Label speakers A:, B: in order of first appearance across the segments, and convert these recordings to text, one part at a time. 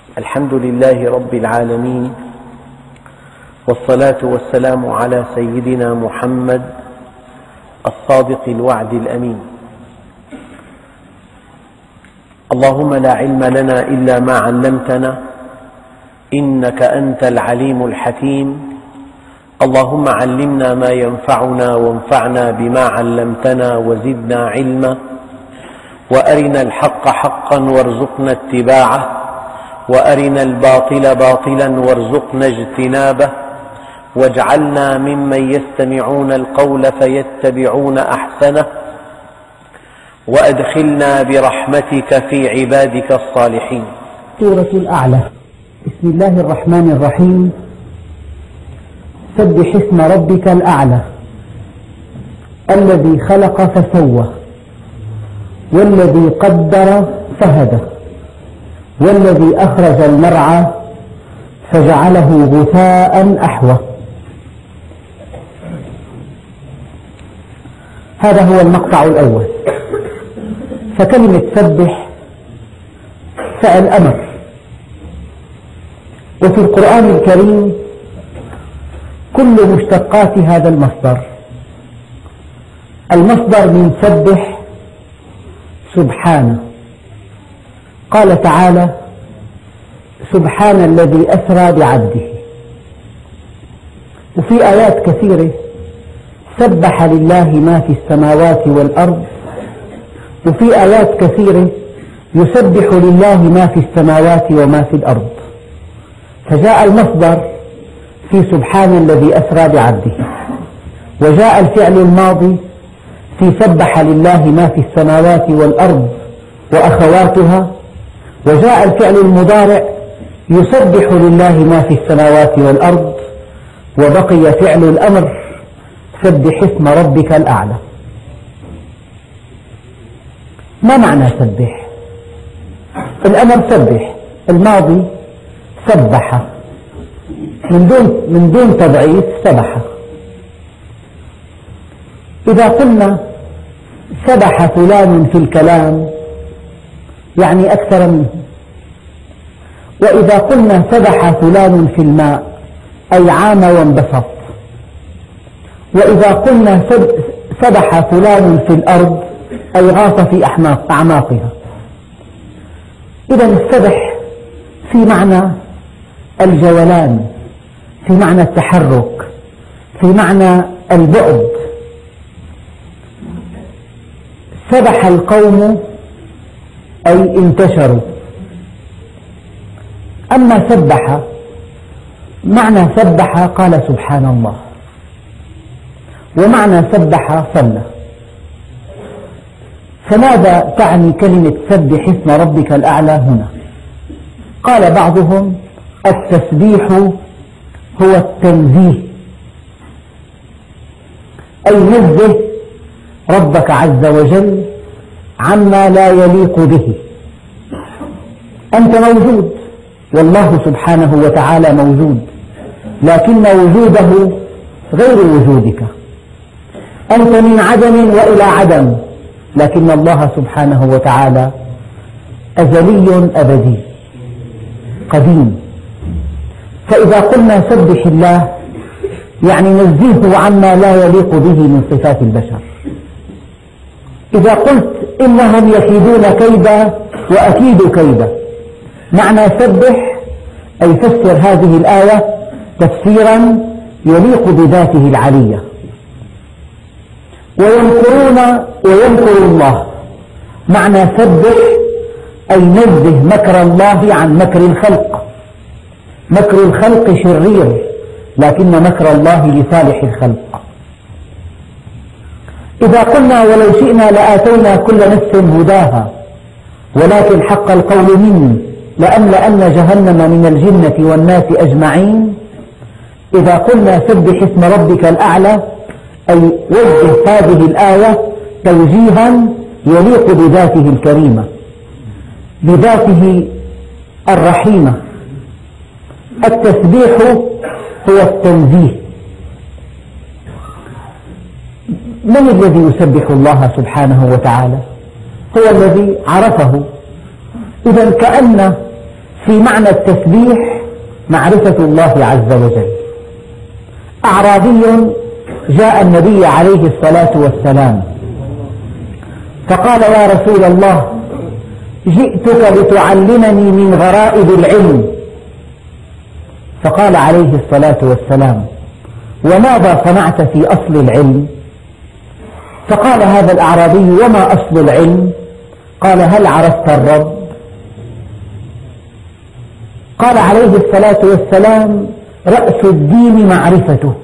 A: الحمد لله رب العالمين، والصلاة والسلام على سيدنا محمد الصادق الوعد الأمين. اللهم لا علم لنا إلا ما علمتنا إنك أنت العليم الحكيم. اللهم علمنا ما ينفعنا وانفعنا بما علمتنا وزدنا علما، وأرنا الحق حقا وارزقنا اتباعه، وأرنا الباطل باطلا وارزقنا اجتنابه، واجعلنا ممن يستمعون القول فيتبعون أحسنه، وأدخلنا برحمتك في عبادك الصالحين.
B: سورة الأعلى. بسم الله الرحمن الرحيم. سبح اسم ربك الأعلى الذي خلق فسوى، والذي قدر فهدى، والذي أخرج المرعى فجعله غثاء أحوى. هذا هو المقطع الأول. فكلمة سبح فعل أمر، وفي القرآن الكريم كل مشتقات هذا المصدر. المصدر من سبح سبحانه. قال تعالى: سبحان الذي أسرى بعبده. وفي آيات كثيرة سبح لله ما في السماوات والأرض، وفي آيات كثيرة يسبح لله ما في السماوات وما في الأرض. فجاء المصدر في سبحان الذي أسرى بعبده، وجاء الفعل الماضي في سبح لله ما في السماوات والأرض وأخواتها، وجاء الفعل المضارع يسبح لله ما في السماوات والأرض، وبقي فعل الأمر سبح اسم ربك الأعلى. ما معنى سبح؟ الأمر سبح، الماضي سبح من دون تضعيف سبح. إذا قلنا سبح فلان في الكلام يعني أكثر منه، وإذا قلنا سبح فلان في الماء أي عام وانبسط، وإذا قلنا سبح فلان في الأرض أي غاص في أعماقها. إذا السبح في معنى الجولان، في معنى التحرك، في معنى البعد. سبح القوم أي انتشروا. أما سبح معنى سبح قال سبحان الله، ومعنى سبح صلى. فماذا تعني كلمة سبح اسم ربك الأعلى هنا؟ قال بعضهم: التسبيح هو التنزيه، أي نزه ربك عز وجل عما لا يليق به. أنت موجود، والله سبحانه وتعالى موجود، لكن وجوده غير وجودك. أنت من عدم وإلى عدم، لكن الله سبحانه وتعالى أزلي أبدي قديم. فإذا قلنا سبح الله يعني نزهه عما لا يليق به من صفات البشر. إذا قلت إنهم يكيدون كيدا وأكيد كيدا، معنى سبح أي فسر هذه الآية تفسيرا يليق بذاته العلية. ويمكرون ويمكر الله، معنى سبح أي نزه مكر الله عن مكر الخلق. مكر الخلق شرير، لكن مكر الله لصالح الخلق. إذا قلنا ولو شئنا لآتينا كل نفس هداها ولكن حق القول مني لأملأن جهنم من الجنة والناس أجمعين. إذا قلنا سبح اسم ربك الأعلى أي وجه هذه الآية توجيها يليق بذاته الكريمة، بذاته الرحيمة. التسبيح هو التنزيه. من الذي يسبح الله سبحانه وتعالى؟ هو الذي عرفه. إذا كأن في معنى التسبيح معرفة الله عز وجل. أعرابي جاء النبي عليه الصلاة والسلام فقال: يا رسول الله، جئتك لتعلمني من غرائب العلم. فقال عليه الصلاة والسلام: وماذا صنعت في أصل العلم؟ فقال هذا الأعرابي: وما أصل العلم؟ قال: هل عرفت الرب؟ قال عليه الصلاة والسلام: رأس الدين معرفته.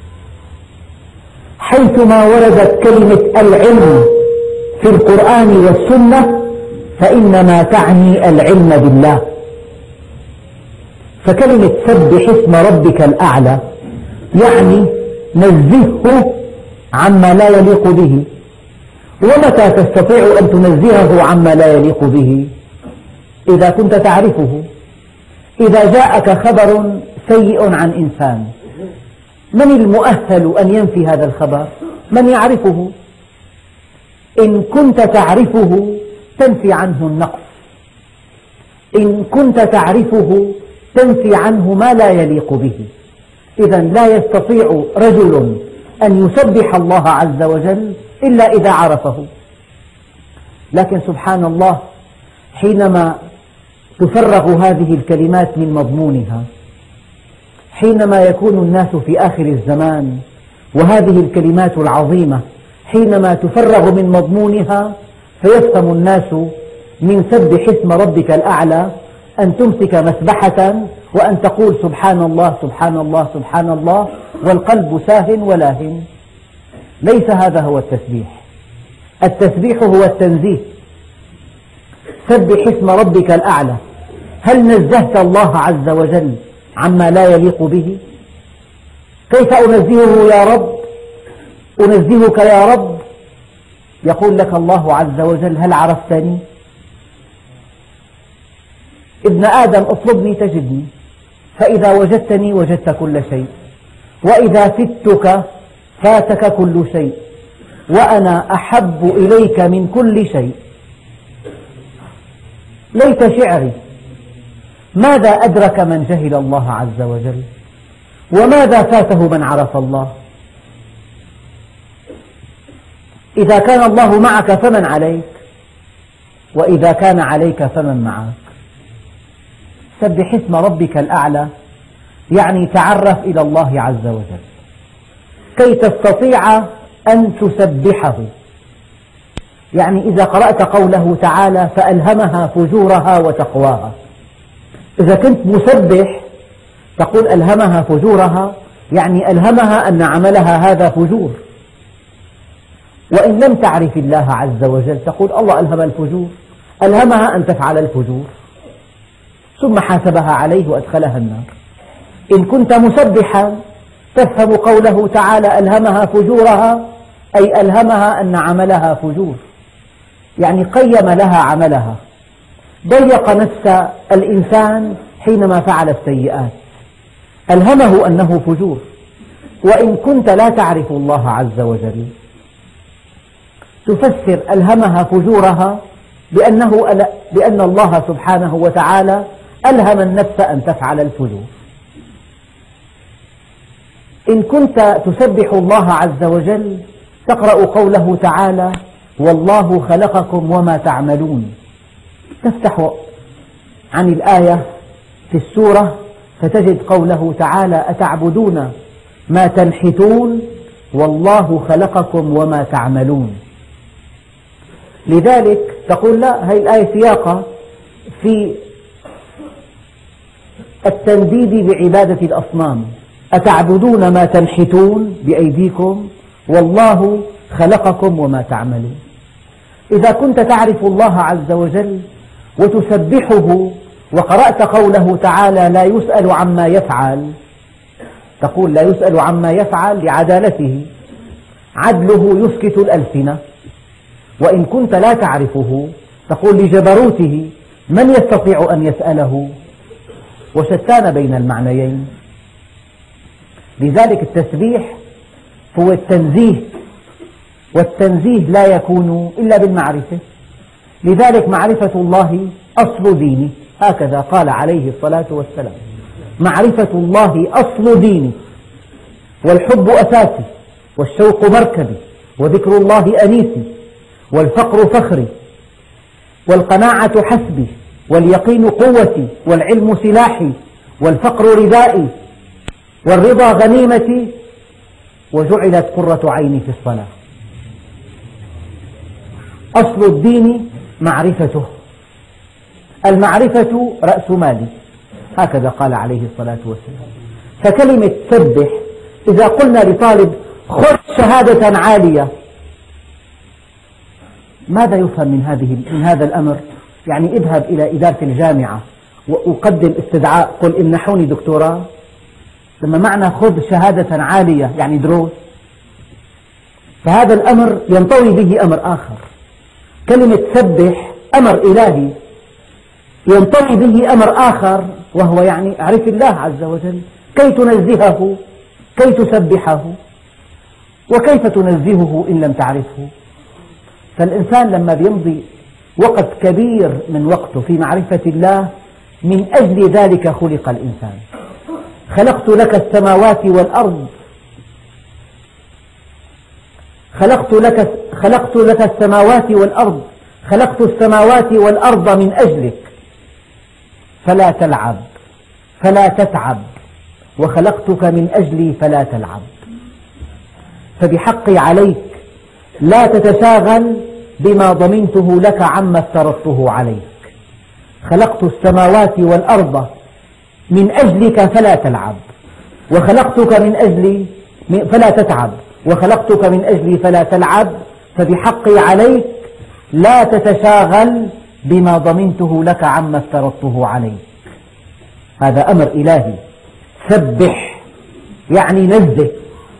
B: حيثما وردت كلمة العلم في القرآن والسنة فإنما تعني العلم بالله. فكلمة سبح اسم ربك الأعلى يعني نزهه عما لا يليق به. ومتى تستطيع أن تنزهه عما لا يليق به؟ إذا كنت تعرفه. إذا جاءك خبر سيء عن إنسان، من المؤهل أن ينفي هذا الخبر؟ من يعرفه. إن كنت تعرفه تنفي عنه النقص، إن كنت تعرفه تنفي عنه ما لا يليق به. إذا لا يستطيع رجل أن يسبح الله عز وجل إلا إذا عرفه. لكن سبحان الله، حينما تفرغ هذه الكلمات من مضمونها، حينما يكون الناس في آخر الزمان وهذه الكلمات العظيمة حينما تفرغ من مضمونها فيفهم الناس من سبح اسم ربك الأعلى أن تمسك مسبحة وأن تقول سبحان الله سبحان الله سبحان الله والقلب ساه ولاهٍ. ليس هذا هو التسبيح. التسبيح هو التنزيه. سبح اسم ربك الأعلى. هل نزهت الله عز وجل عما لا يليق به؟ كيف أنزهه يا رب؟ أنزهك يا رب. يقول لك الله عز وجل: هل عرفتني؟ ابن آدم اطلبني تجدني، فإذا وجدتني وجدت كل شيء، وإذا فتك فاتك كل شيء، وأنا أحب إليك من كل شيء. ليت شعري ماذا أدرك من جهل الله عز وجل، وماذا فاته من عرف الله. إذا كان الله معك فمن عليك، وإذا كان عليك فمن معك. سبح اسم ربك الأعلى يعني تعرف إلى الله عز وجل كي تستطيع أن تسبحه. يعني إذا قرأت قوله تعالى: فألهمها فجورها وتقواها، إذا كنت مسبح تقول ألهمها فجورها، يعني ألهمها أن عملها هذا فجور. وإن لم تعرف الله عز وجل تقول الله ألهم الفجور، ألهمها أن تفعل الفجور ثم حاسبها عليه وأدخلها النار. إن كنت مسبحا تفهم قوله تعالى: ألهمها فجورها، أي ألهمها أن عملها فجور، يعني قيم لها عملها. ضيق نفس الإنسان حينما فعل السيئات، ألهمه أنه فجور. وإن كنت لا تعرف الله عز وجل تفسر ألهمها فجورها بأن الله سبحانه وتعالى ألهم النفس أن تفعل الفجور. إن كنت تسبح الله عز وجل تقرأ قوله تعالى: والله خلقكم وما تعملون. تفتح عن الآية في السورة فتجد قوله تعالى: أتعبدون ما تنحتون والله خلقكم وما تعملون. لذلك تقول: لا، هذه الآية سياقة في التنديد بعبادة الأصنام. أتعبدون ما تنحتون بأيديكم والله خلقكم وما تعملون. إذا كنت تعرف الله عز وجل وتسبحه وقرأت قوله تعالى: لا يسأل عما يفعل، تقول: لا يسأل عما يفعل لعدالته، عدله يسكت الألسنة. وإن كنت لا تعرفه تقول: لجبروته، من يستطيع أن يسأله؟ وشتان بين المعنيين. لذلك التسبيح هو التنزيه، والتنزيه لا يكون إلا بالمعرفة. لذلك معرفة الله أصل دينه. هكذا قال عليه الصلاة والسلام: معرفة الله أصل ديني، والحب أساسي، والشوق مركبي، وذكر الله أنيسي، والفقر فخري، والقناعة حسبي، واليقين قوتي، والعلم سلاحي، والفقر ردائي، والرضا غنيمتي، وجعلت قرة عيني في الصلاة. أصل الدين معرفته، المعرفة رأس مالي، هكذا قال عليه الصلاة والسلام. فكلمة سبح، إذا قلنا لطالب خذ شهادة عالية، ماذا يفهم من هذا الأمر؟ يعني اذهب إلى إدارة الجامعة وأقدم استدعاء قل امنحوني دكتوراه. لما معنى خذ شهادة عالية يعني دروس. فهذا الأمر ينطوي به أمر آخر. كلمة سبح أمر إلهي ينطوي به أمر آخر، وهو يعني اعرف الله عز وجل كي تنزهه، كي تسبحه. وكيف تنزهه إن لم تعرفه؟ فالإنسان لما يمضي وقت كبير من وقته في معرفة الله، من أجل ذلك خلق الإنسان. خلقت لك السماوات والأرض، خلقت لك السماوات والأرض، خلقت السماوات والأرض من أجلك، فلا تلعب فلا تتعب، وخلقتك من أجلي فلا تلعب. فبحقي عليك لا تتشاغل بما ضمنته لك عما افترضته عليك. خلقت السماوات والأرض من أجلك فلا تلعب، وخلقتك من أجلي فلا تتعب، وخلقتك من أجلي فلا تلعب. فبحقي عليك لا تتشاغل بما ضمنته لك عما افترضته عليك. هذا أمر إلهي. سبح يعني نزه،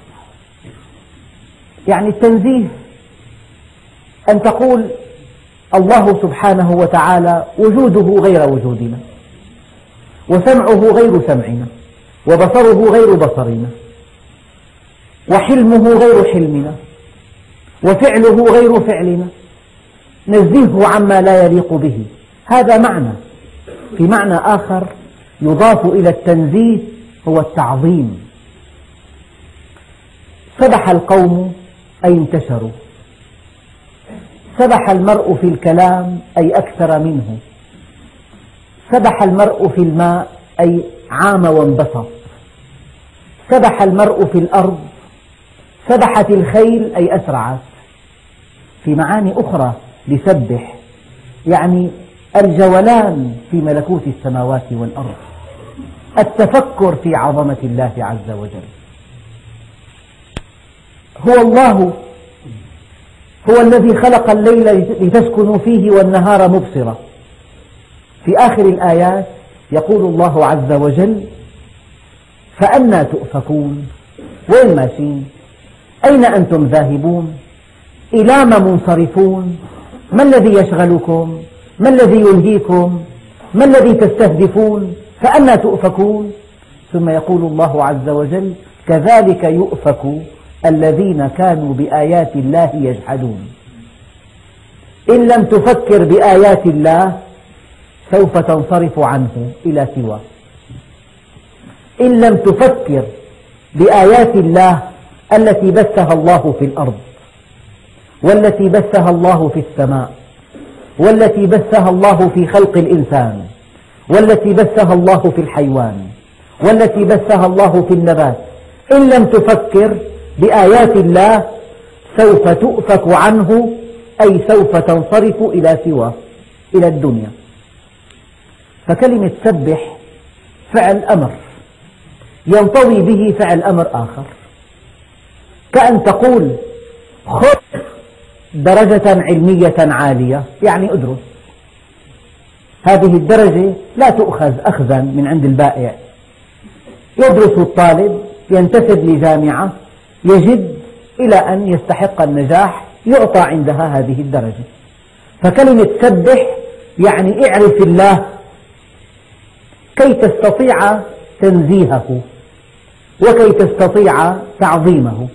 B: يعني التنزيه، أن تقول الله سبحانه وتعالى وجوده غير وجودنا، وسمعه غير سمعنا، وبصره غير بصرنا، وحلمه غير حلمنا، وفعله غير فعلنا. نزهه عما لا يليق به. هذا معنى. في معنى آخر يضاف إلى التنزيه هو التعظيم. سبح القوم أي انتشروا. سبح المرء في الكلام أي أكثر منه. سبح المرء في الماء أي عام وانبسط. سبح المرء في الأرض. سبحت الخيل أي أسرعت. في معاني أخرى لسبح، يعني الجولان في ملكوت السماوات والأرض، التفكر في عظمة الله عز وجل. هو الله، هو الذي خلق الليل لتسكنوا فيه والنهار مبصرا. في آخر الآيات يقول الله عز وجل: فأنى تؤفكون؟ وين ماشين؟ أين أنتم ذاهبون؟ إلى ما منصرفون؟ ما الذي يشغلكم؟ ما الذي يلهيكم؟ ما الذي تستهدفون؟ فأنى تؤفكون؟ ثم يقول الله عز وجل: كذلك يؤفك الذين كانوا بآيات الله يجحدون. إن لم تفكر بآيات الله سوف تنصرف عنه إلى سواه. إن لم تفكر بآيات الله التي بثها الله في الأرض، والتي بثها الله في السماء، والتي بثها الله في خلق الإنسان، والتي بثها الله في الحيوان، والتي بثها الله في النبات، إن لم تفكر بآيات الله سوف تؤفك عنه، أي سوف تنصرف إلى سواه، إلى الدنيا. فكلمة سبح فعل أمر ينطوي به فعل أمر آخر، كأن تقول خذ درجة علمية عالية، يعني ادرس. هذه الدرجة لا تؤخذ أخذا من عند البائع. يدرس الطالب، ينتسب لجامعة، يجد إلى أن يستحق النجاح، يعطى عندها هذه الدرجة. فكلمة سبح يعني اعرف الله كي تستطيع تنزيهه، وكي تستطيع تعظيمه.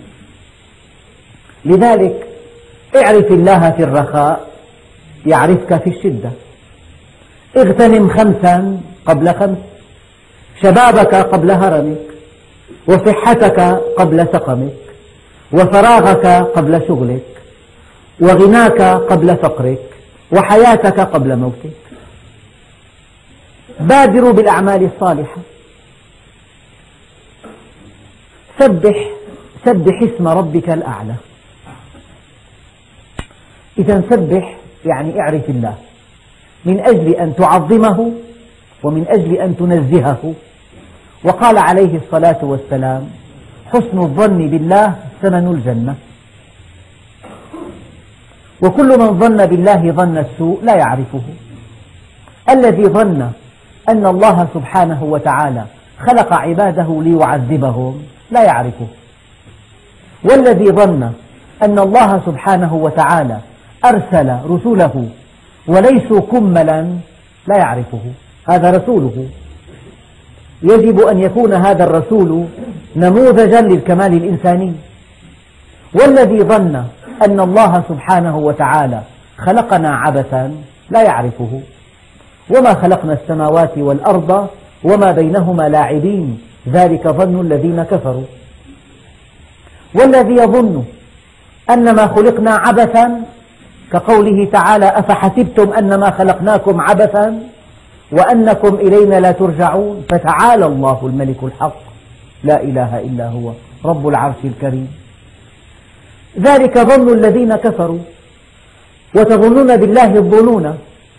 B: لذلك اعرف الله في الرخاء يعرفك في الشدة، اغتنم 5 قبل 5، شبابك قبل هرمك، وصحتك قبل سقمك، وفراغك قبل شغلك، وغناك قبل فقرك، وحياتك قبل موتك. بادروا بالأعمال الصالحة. سبح اسم ربك الأعلى. إذا سبح يعني اعرف الله من أجل أن تعظمه ومن أجل أن تنزهه. وقال عليه الصلاة والسلام: حسن الظن بالله ثمن الجنة. وكل من ظن بالله ظن السوء لا يعرفه. الذي ظن أن الله سبحانه وتعالى خلق عباده ليعذبهم لا يعرفه، والذي ظن أن الله سبحانه وتعالى أرسل رسله وليسوا كملا لا يعرفه. هذا رسوله، يجب أن يكون هذا الرسول نموذجا للكمال الإنساني. والذي ظن أن الله سبحانه وتعالى خلقنا عبثا لا يعرفه. وما خلقنا السماوات والأرض وما بينهما لاعبين، ذلك ظن الذين كفروا. والذي يظن أنما خلقنا عبثا كقوله تعالى: أفحسبتم أنما خلقناكم عبثا وأنكم إلينا لا ترجعون، فتعالى الله الملك الحق لا إله إلا هو رب العرش الكريم. ذلك ظن الذين كفروا، وتظنون بالله الظنون.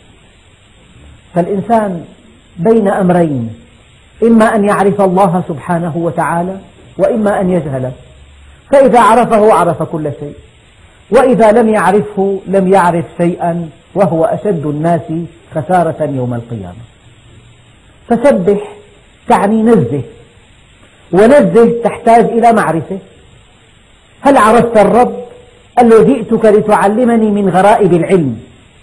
B: فالإنسان بين أمرين: إما أن يعرف الله سبحانه وتعالى، وإما أن يجهله. فإذا عرفه عرف كل شيء، وإذا لم يعرفه لم يعرف شيئا، وهو أشد الناس خسارة يوم القيامة. فسبح تعني نزه، ونزه تحتاج إلى معرفة. هل عرفت الرب؟ قال له: جئتك لتعلمني من غرائب العلم.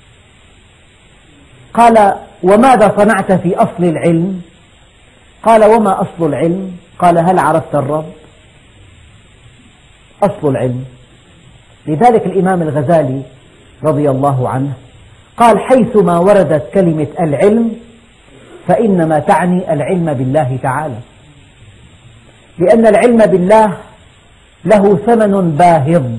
B: قال: وماذا صنعت في أصل العلم؟ قال: وما أصل العلم؟ قال: هل عرفت الرب؟ أصل العلم. لذلك الإمام الغزالي رضي الله عنه قال: حيثما وردت كلمة العلم فإنما تعني العلم بالله تعالى، لأن العلم بالله له ثمن باهظ،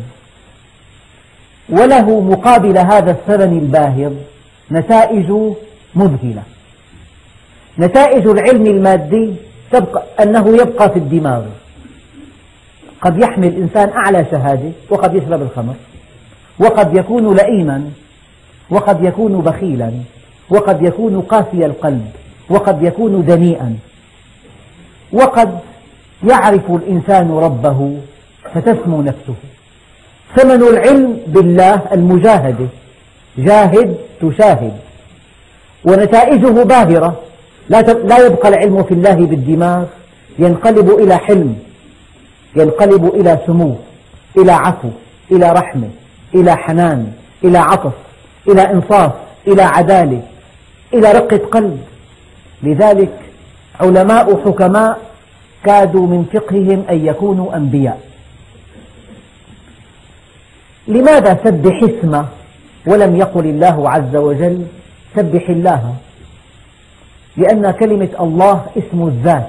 B: وله مقابل هذا الثمن الباهظ نتائج مذهلة. نتائج العلم المادي أنه يبقى في الدماغ. قد يحمل الإنسان أعلى شهادة وقد يشرب الخمر، وقد يكون لئيما، وقد يكون بخيلا، وقد يكون قاسي القلب، وقد يكون دنيئا، وقد يعرف الإنسان ربه فتسمو نفسه. ثمن العلم بالله المجاهدة، جاهد تشاهد، ونتائجه باهرة. لا يبقى العلم في الله بالدماغ، ينقلب إلى حلم، ينقلب إلى سمو، إلى عفو، إلى رحمة، إلى حنان، إلى عطف، إلى إنصاف، إلى عدالة، إلى رقة قلب. لذلك علماء حكماء كادوا من فقههم أن يكونوا أنبياء. لماذا سبح اسمه ولم يقل الله عز وجل سبح الله؟ لأن كلمة الله اسم الذات،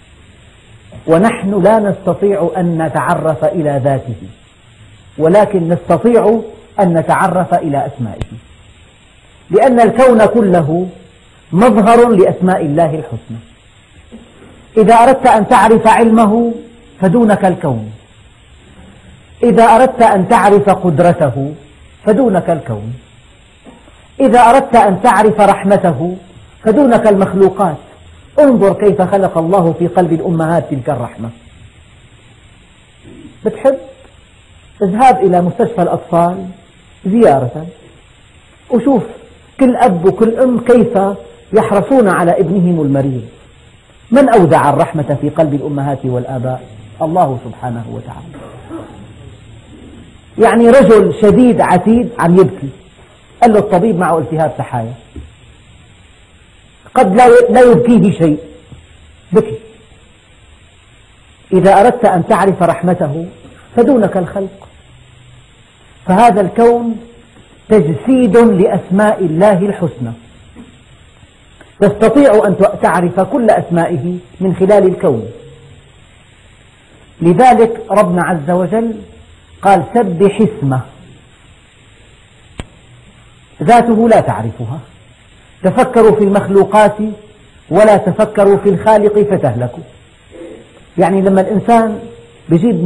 B: ونحن لا نستطيع أن نتعرف إلى ذاته، ولكن نستطيع أن نتعرف إلى أسمائه، لأن الكون كله مظهر لأسماء الله الحسنى. إذا أردت أن تعرف علمه فدونك الكون، إذا أردت أن تعرف قدرته فدونك الكون، إذا أردت أن تعرف رحمته فدونك المخلوقات. انظر كيف خلق الله في قلب الأمهات تلك الرحمة. بتحب؟ اذهب إلى مستشفى الأطفال زيارة وشوف كل أب وكل أم كيف يحرصون على ابنهم المريض. من أودع الرحمة في قلب الأمهات والآباء؟ الله سبحانه وتعالى. يعني رجل شديد عتيد عم يبكي، قال له الطبيب معه التهاب سحايا، قد لا يبكيه شيء، بكي. إذا أردت أن تعرف رحمته فدونك الخلق. فهذا الكون تجسيد لأسماء الله الحسنى. تستطيع أن تعرف كل أسمائه من خلال الكون. لذلك ربنا عز وجل قال سبح اسمه، ذاته لا تعرفها. تفكروا في المخلوقات ولا تفكروا في الخالق فتهلكوا. يعني لما الإنسان بيجيب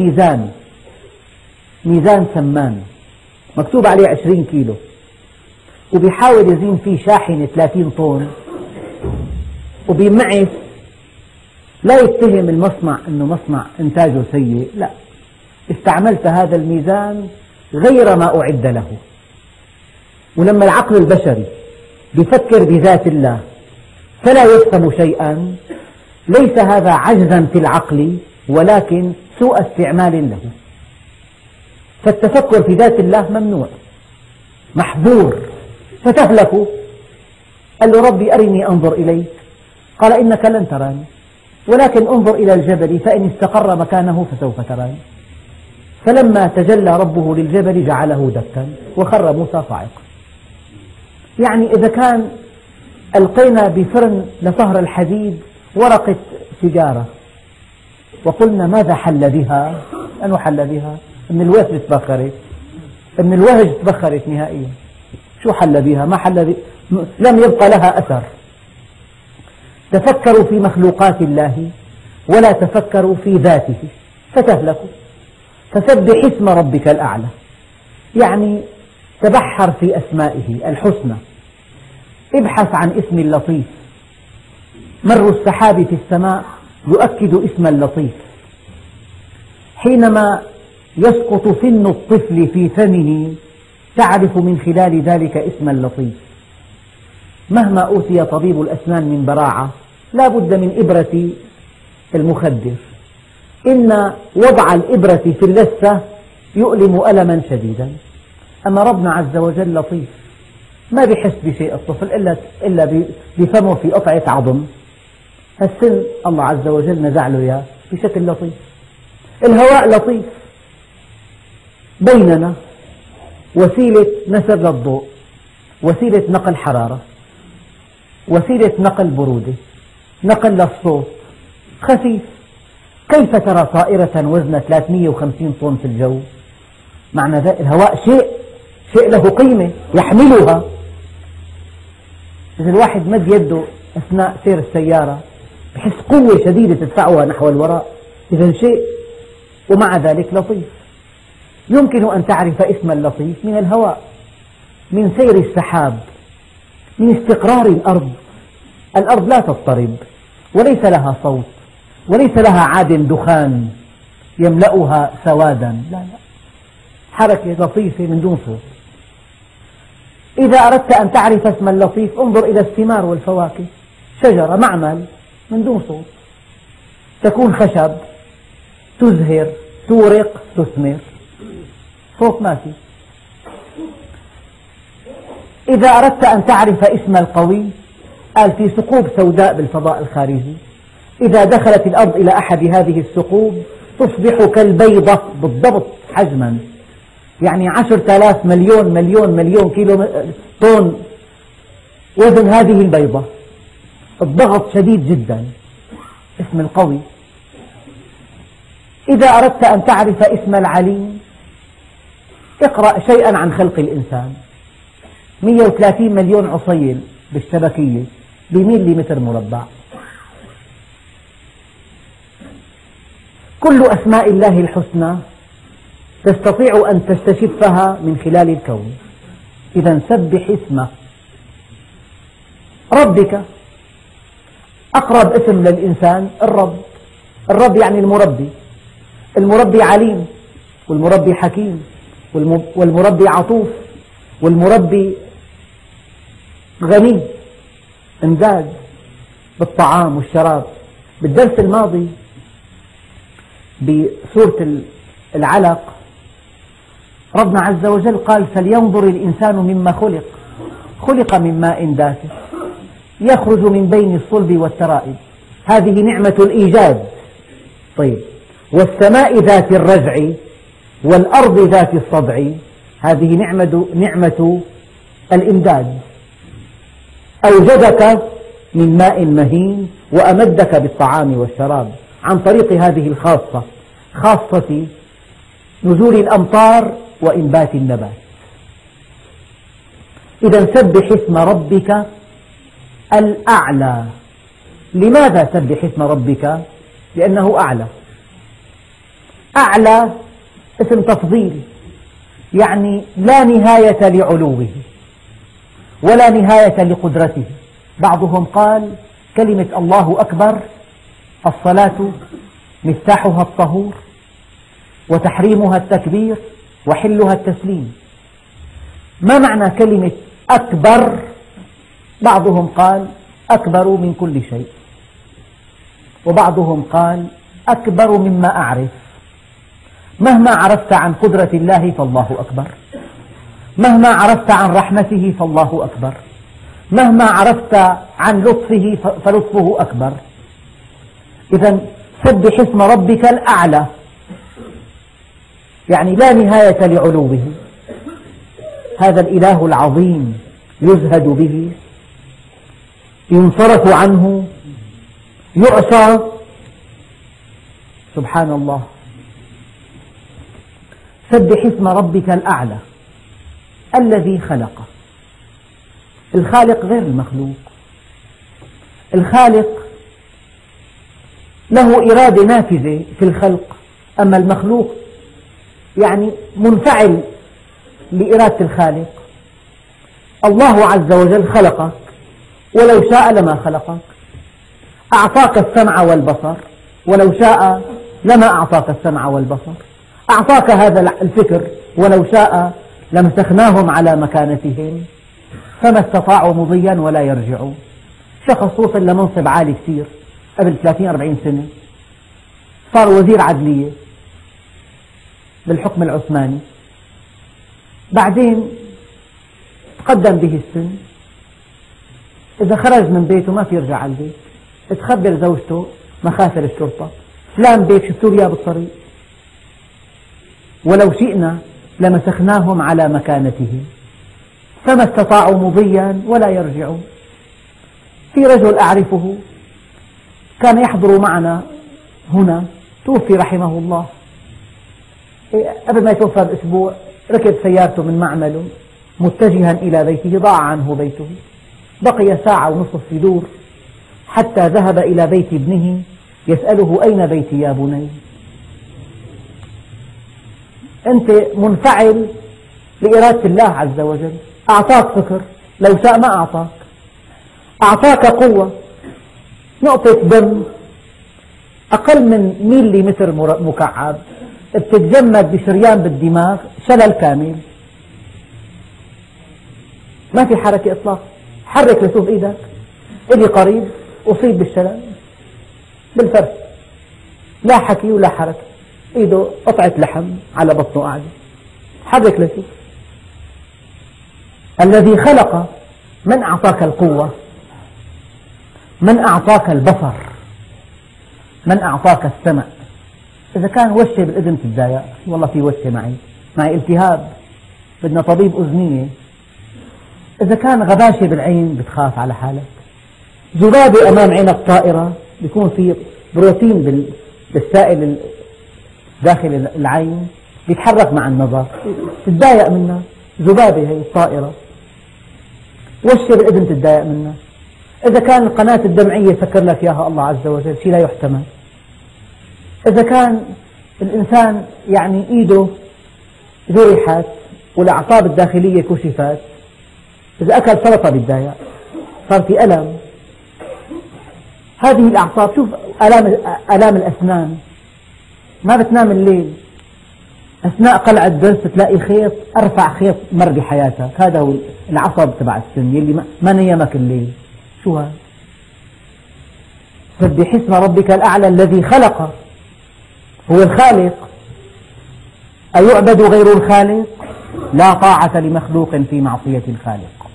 B: ميزان سمان مكتوب عليه 20 كيلو وبيحاول يزين فيه شاحنة 30 طن وبيمعس، لا يتهم المصنع أنه مصنع إنتاجه سيء، لا، استعملت هذا الميزان غير ما أعد له. ولما العقل البشري بيفكر بذات الله فلا يفهم شيئا، ليس هذا عجزا في العقل ولكن سوء استعمال له. فالتفكر في ذات الله ممنوع محظور فتهلك. قال له ربي أرني أنظر إليك، قال إنك لن تراني ولكن انظر إلى الجبل فإن استقر مكانه فسوف تراني. فلما تجلى ربه للجبل جعله دكا وخر موسى صاعقا. يعني إذا كان ألقينا بفرن لصهر الحديد ورقة سيجارة وقلنا ماذا حل بها؟ أنه حل بها أن الوهج تبخرت، أن الوهج تبخرت نهائيا. شو حل بها؟ ما حل بها، لم يبقى لها أثر. تفكروا في مخلوقات الله ولا تفكروا في ذاته فتهلكوا. فسبح اسم ربك الأعلى، يعني تبحر في أسمائه الحسنى، ابحث عن اسم اللطيف. مر السحاب في السماء يؤكد اسم اللطيف. حينما يسقط سن الطفل في فمه تعرف من خلال ذلك اسم اللطيف. مهما أوتي طبيب الأسنان من براعة لا بد من إبرة المخدر. إن وضع الإبرة في اللثة يؤلم ألما شديدا، أما ربنا عز وجل لطيف ما بيحس بشيء الطفل إلا بفمه في قطعة عظم. السن الله عز وجل نزع له إياه بشكل لطيف. الهواء لطيف بيننا، وسيلة نسر للضوء، وسيلة نقل حرارة، وسيلة نقل برودة، نقل للصوت، خفيف. كيف ترى طائرة وزنها 350 طن في الجو؟ معنى ذلك الهواء شيء له قيمة يحملها. إذا الواحد مد يده أثناء سير السيارة بحس قوة شديدة تدفعها نحو الوراء، إذا شيء، ومع ذلك لطيف. يمكن أن تعرف اسم اللطيف من الهواء، من سير السحاب، من استقرار الأرض. الأرض لا تضطرب وليس لها صوت وليس لها عاد دخان يملأها سوادا، لا، حركة لطيفة من دون صوت. إذا أردت أن تعرف اسم اللطيف انظر إلى الثمار والفواكه. شجرة معمل من دون صوت، تكون خشب، تزهر، تورق، تثمر، صوت ما في. إذا أردت أن تعرف اسم القوي قال في ثقوب سوداء بالفضاء الخارجي، إذا دخلت الأرض إلى أحد هذه الثقوب تصبح كالبيضة بالضبط حجما، يعني 10,000 مليون كيلو طن وزن هذه البيضة. الضغط شديد جدا، اسم القوي. إذا أردت أن تعرف اسم العليم اقرأ شيئا عن خلق الإنسان. 130 مليون عصيل بالشبكية بملي متر مربع. كل أسماء الله الحسنى تستطيع أن تستشفها من خلال الكون. إذا سبح اسمه. ربك أقرب اسم للإنسان الرب. الرب يعني المربي. المربي عليم، والمربي حكيم، والمربي عطوف، والمربي غني امداد بالطعام والشراب. بالدرس الماضي بسورة العلق ربنا عز وجل قال فلينظر الإنسان مما خلق. خلق من ماء دافئ يخرج من بين الصلب والترائب. هذه نعمة الإيجاد. طيب، والسماء ذات الرجع والأرض ذات الصدع، هذه نعمة الإمداد. أوجدك من ماء مهين وأمدك بالطعام والشراب عن طريق هذه الخاصة، خاصة نزول الأمطار وإنبات النبات. إذا سبح اسم ربك الأعلى. لماذا سبح اسم ربك؟ لأنه أعلى. أعلى اسم تفضيل، يعني لا نهاية لعلوه ولا نهاية لقدرته. بعضهم قال كلمة الله أكبر الصلاة مفتاحها الطهور وتحريمها التكبير وحلها التسليم. ما معنى كلمة أكبر؟ بعضهم قال أكبر من كل شيء، وبعضهم قال أكبر مما أعرف. مهما عرفت عن قدرة الله فالله أكبر، مهما عرفت عن رحمته فالله أكبر، مهما عرفت عن لطفه فلطفه أكبر. إذا سبح اسم ربك الأعلى، يعني لا نهاية لعلوه. هذا الإله العظيم يزهد به، ينصرف عنه، يعصى، سبحان الله. سبح اسم ربك الأعلى الذي خلق. الخالق غير المخلوق. الخالق له إرادة نافذة في الخلق، أما المخلوق يعني منفعل لإرادة الخالق. الله عز وجل خلقك، ولو شاء لما خلقك. أعطاك السمع والبصر، ولو شاء لما أعطاك السمع والبصر. أعطاك هذا الفكر، ولو شاء لمسخناهم على مكانتهم فما استطاعوا مضيا ولا يرجعون. شخص وصل لمنصب عالي كثير قبل 30-40 سنة، صار وزير عدلية بالحكم العثماني، بعدين تقدم به السن، إذا خرج من بيته ما في يرجع على البيت، تخبر زوجته مخافر الشرطة فلان بيت شفتوا لي بالطريق، ولو شئنا لمسخناهم على مكانتهم فما استطاعوا مضيا ولا يرجعون. في رجل أعرفه كان يحضر معنا هنا، توفي رحمه الله. قبل ما يتوفى بأسبوع ركب سيارته من معمله متجها إلى بيته، ضاع عنه بيته، بقي ساعة ونصف يدور حتى ذهب إلى بيت ابنه يسأله أين بيتي يا بني؟ أنت منفعل لإرادة الله عز وجل. أعطاك فكر، لو شاء ما أعطاك. أعطاك قوة، نقطة دم أقل من مليمتر مكعب بتتجمد بشريان بالدماغ شلل كامل، ما في حركة إطلاقا. حرك لشوف إيدك، إلي قريب أصيب بالشلل بالفرش، لا حكي ولا حركة، إيده قطعة لحم على بطنه قاعدة، حرك لشوف. الذي خلق، من أعطاك القوة؟ من أعطاك البصر؟ من أعطاك السمع؟ إذا كان وشة بالإذن تتضايق، والله في وشة معي التهاب بدنا طبيب أذنية. إذا كان غباشة بالعين بتخاف على حالك. ذبابة أمام عينك طائرة بيكون في بروتين بالسائل داخل العين بيتحرك مع النظر، تتضايق منها. ذبابة هي الطائرة. وشة بالإذن تتضايق منها. إذا كان القناة الدمعية سكر لك إياها الله عز وجل، شيء لا يحتمل. إذا كان الإنسان يعني إيده جرحت والأعصاب الداخلية كشفت، إذا أكل سلطة بيتضايق، صار في ألم. هذه الأعصاب، شوف آلام الأسنان، ما بتنام الليل، أثناء قلع الضرس تلاقي خيط، أرفع خيط مر بحياتك، هذا هو العصب تبع السن يلي ما نيمك الليل. شو هذا؟ سبح اسم ربك الأعلى الذي خلق، هو الخالق. أيعبد غير الخالق؟ لا طاعة لمخلوق في معصية الخالق.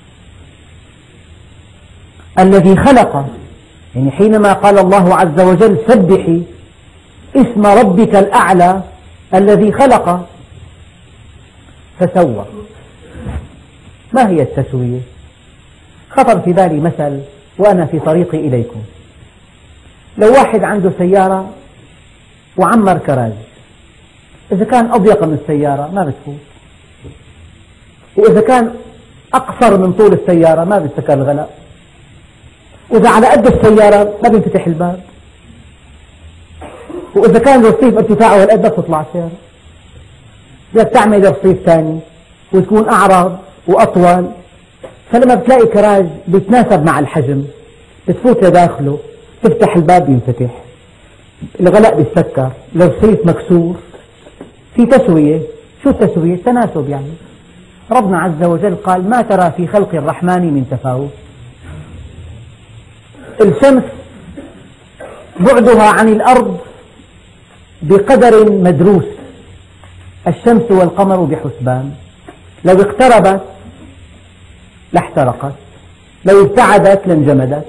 B: الذي خلق، يعني حينما قال الله عز وجل سبحي اسم ربك الأعلى الذي خلق فسوى. ما هي التسوية؟ خطر في بالي مثل وأنا في طريقي إليكم. لو واحد عنده سيارة وعمر كراج، إذا كان أضيق من السيارة ما بتفوت، وإذا كان أقصر من طول السيارة ما بيتسكر الغلاء، وإذا على قد السيارة ما بينفتح الباب، وإذا كان الرصيف ارتفاعه هالقد ما بتطلع السيارة. بدك تعمل رصيف ثاني وتكون أعرض وأطول، فلما بتلاقي كراج بيتناسب مع الحجم بتفوت لداخله، تفتح الباب ينفتح، الغلاء بيتسكر، الرصيف مكسور، في تسوية. شو التسوية؟ تناسب. يعني ربنا عز وجل قال: ما ترى في خلق الرحمن من تفاوت. الشمس بعدها عن الأرض بقدر مدروس، الشمس والقمر بحسبان، لو اقتربت لاحترقت، لو ابتعدت لانجمدت.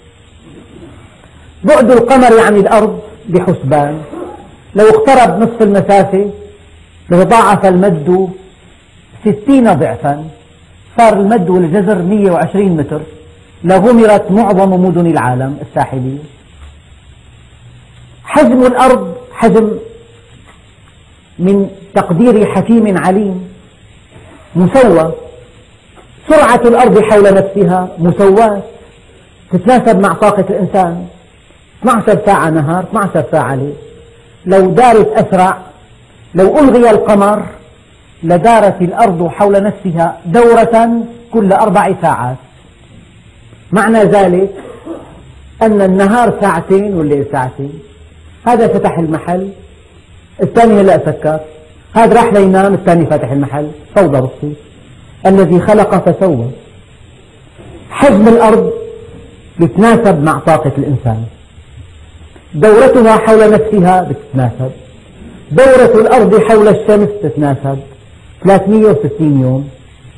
B: بعد القمر عن الأرض بحسبان، لو اقترب نصف المسافة لتضاعف المد 60 ضعفا، صار المد والجزر 120 متر، لغمرت معظم مدن العالم الساحلية. حجم الأرض حجم من تقدير حكيم عليم مسوى، سرعة الأرض حول نفسها مسواة تتناسب مع طاقة الإنسان. 12 ساعة نهار، 12 ساعة ليل. لو دارت أسرع، لو ألغي القمر لدارت الأرض حول نفسها دورة كل 4 ساعات. معنى ذلك أن النهار ساعتين والليل ساعتين. هذا فتح المحل، الثاني هلأ سكر، هذا راح لينام، الثاني فاتح المحل. فوضى بالصيف. الذي خلق فسوى. حجم الأرض يتناسب مع طاقة الإنسان، دورتها حول نفسها بتتناسب، دورة الأرض حول الشمس تتناسب 360 يوم،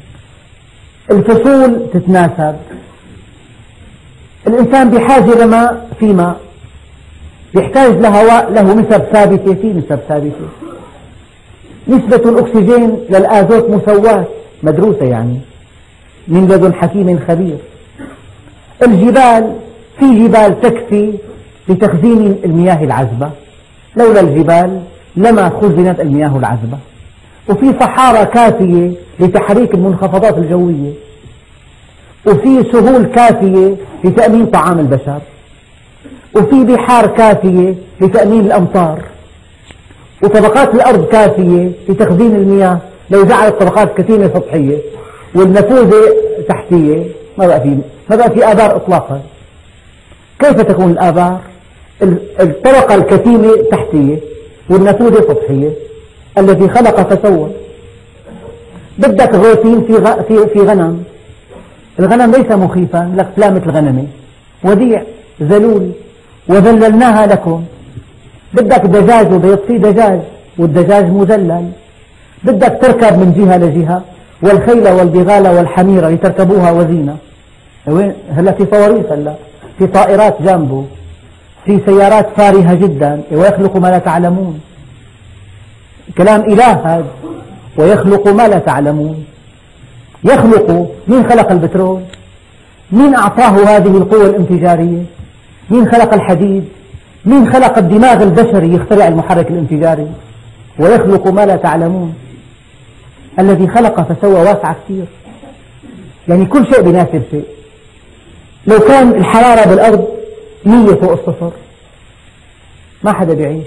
B: الفصول تتناسب. الإنسان بحاجة لماء، في ماء، يحتاج لهواء، له نسب ثابتة، في نسب ثابتة. نسبة الأكسجين للآزوت مسواة مدروسة يعني من لدن حكيم خبير. الجبال، في جبال تكفي لتخزين المياه العذبة، لولا الجبال لما خزنت المياه العذبة. وفي صحارى كافية لتحريك المنخفضات الجوية، وفي سهول كافية لتأمين طعام البشر، وفي بحار كافية لتأمين الأمطار، وطبقات الأرض كافية لتخزين المياه. لو جعلت طبقات كتيمة سطحية والنفوذة تحتية ما بقى في آبار إطلاقا. كيف تكون الآبار؟ الطبقة الكتيمة تحتية والنفوذة سطحية. الذي خلق فسوى. بدك غوتين في غنم، الغنم ليس مخيفا، لك سلامة الغنمة، وديع ذلول وذللناها لكم. بدك دجاج وبيض، في دجاج والدجاج مذلل. بدك تركب من جهة لجهة، والخيل والبغال والحمير لتركبوها وزينة. هلا في صواريخ، هلا في طائرات جامبو، في سيارات فارهة جدا. ويخلق ما لا تعلمون، كلام إله هذا. ويخلق ما لا تعلمون. يخلق. مين خلق البترول؟ مين أعطاه هذه القوة الانفجارية؟ مين خلق الحديد؟ مين خلق الدماغ البشري يخترع المحرك الانفجاري؟ ويخلق ما لا تعلمون. الذي خلق فسوى واسع كثير، يعني كل شيء بيناسب شيء. لو كان الحرارة بالأرض 100 فوق الصفر ما حدا بيعيش،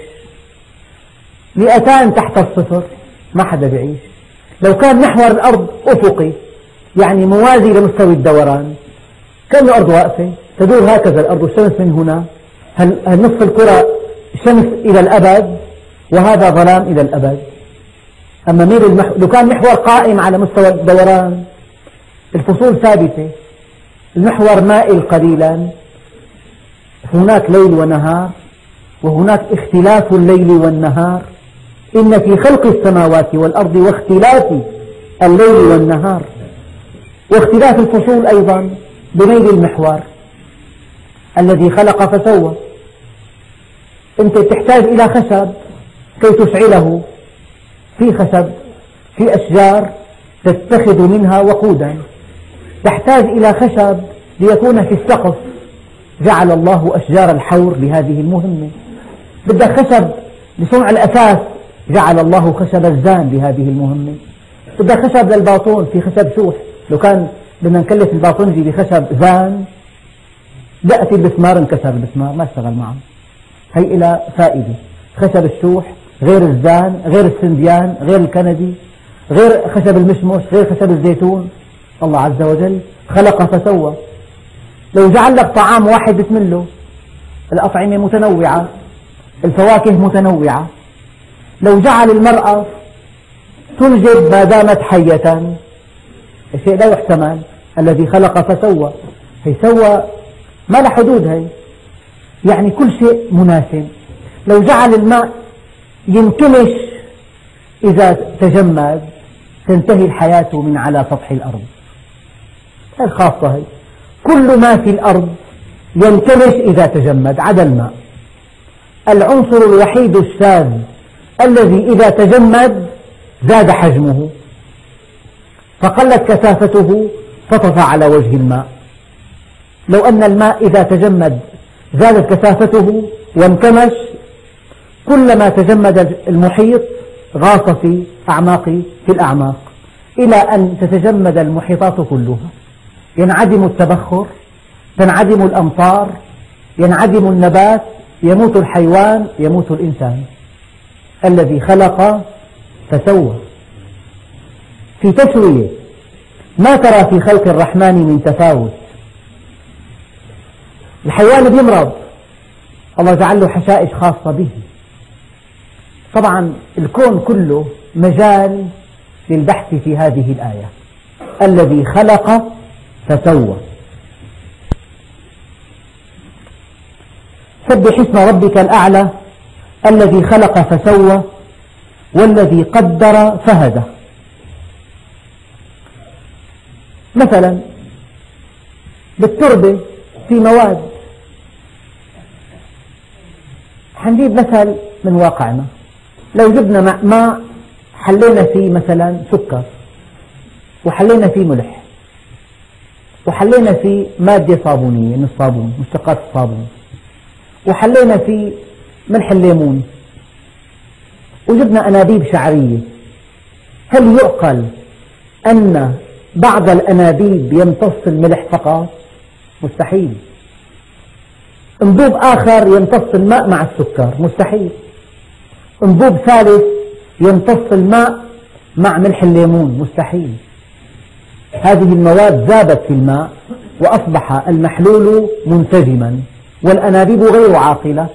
B: 200 تحت الصفر ما حدا بيعيش. لو كان محور الأرض أفقي، يعني موازي لمستوى الدوران، كأن الأرض واقفة تدور هكذا الأرض والشمس من هنا، نصف الكرة شمس إلى الأبد وهذا ظلام إلى الأبد. أما لو كان محور قائم على مستوى الدوران، الفصول ثابتة، المحور مائل قليلا، هناك ليل ونهار، وهناك اختلاف الليل والنهار. إن في خلق السماوات والأرض واختلاف الليل والنهار، واختلاف الفصول أيضا بميل المحور. الذي خلق فسوى. أنت تحتاج إلى خشب كي تشعله، في خشب، في أشجار تتخذ منها وقودا. تحتاج إلى خشب ليكون في السقف جعل الله أشجار الحور لهذه المهمة. بدك خشب لصنع الأثاث، جعل الله خشب الزان لهذه المهمة. بدك خشب للباطون، في خشب شوح، لو كان بدنا نكلف الباطنجي بخشب زان بأتي المسمار انكسر المسمار ما اشتغل معه. هي إلى فائدة. خشب الشوح غير الزان، غير السنديان، غير الكندي، غير خشب المشمش، غير خشب الزيتون. الله عز وجل خلق فسوى. لو جعل لك طعام واحد بسم الله، الأطعمة متنوعة، الفواكه متنوعة. لو جعل المرأة تنجب ما دامت حية، الشيء لا يحتمل. الذي خلق فسوى، هي سوى ما له حدود، هي يعني كل شيء مناسب. لو جعل الماء ينكمش إذا تجمد تنتهي الحياة من على سطح الأرض. هي الخاصة، هي كل ما في الأرض ينكمش إذا تجمد عدا الماء. العنصر الوحيد الشاذ الذي إذا تجمد زاد حجمه فقلت كثافته فطفى على وجه الماء. لو أن الماء إذا تجمد زادت كثافته وانكمش، كلما تجمد المحيط غاص في الأعماق إلى أن تتجمد المحيطات كلها. ينعدم التبخر، تنعدم الأمطار، ينعدم النبات، يموت الحيوان، يموت الإنسان. الذي خلق فسوى. في تسوية ما ترى في خلق الرحمن من تفاوت. الحيوان بيمرض، الله جعل له حشائش خاصة به. طبعا الكون كله مجال للبحث في هذه الآية. الذي خلق فسوى. سبح اسم ربك الأعلى الذي خلق فسوى والذي قدر فهدى. مثلا بالتربة في مواد، حنجيب مثل من واقعنا. لو جبنا ماء حلينا فيه مثلا سكر، وحلينا فيه ملح، وحلينا فيه مادة صابونية من الصابون، مشتقات الصابون، وحلينا فيه ملح الليمون، وجبنا أنابيب شعرية، هل يعقل أن بعض الأنابيب يمتص الملح فقط؟ مستحيل. انبوب آخر يمتص الماء مع السكر، مستحيل. انبوب ثالث يمتص الماء مع ملح الليمون، مستحيل. هذه المواد ذابت في الماء وأصبح المحلول منسجما والأنابيب غير عاقلة.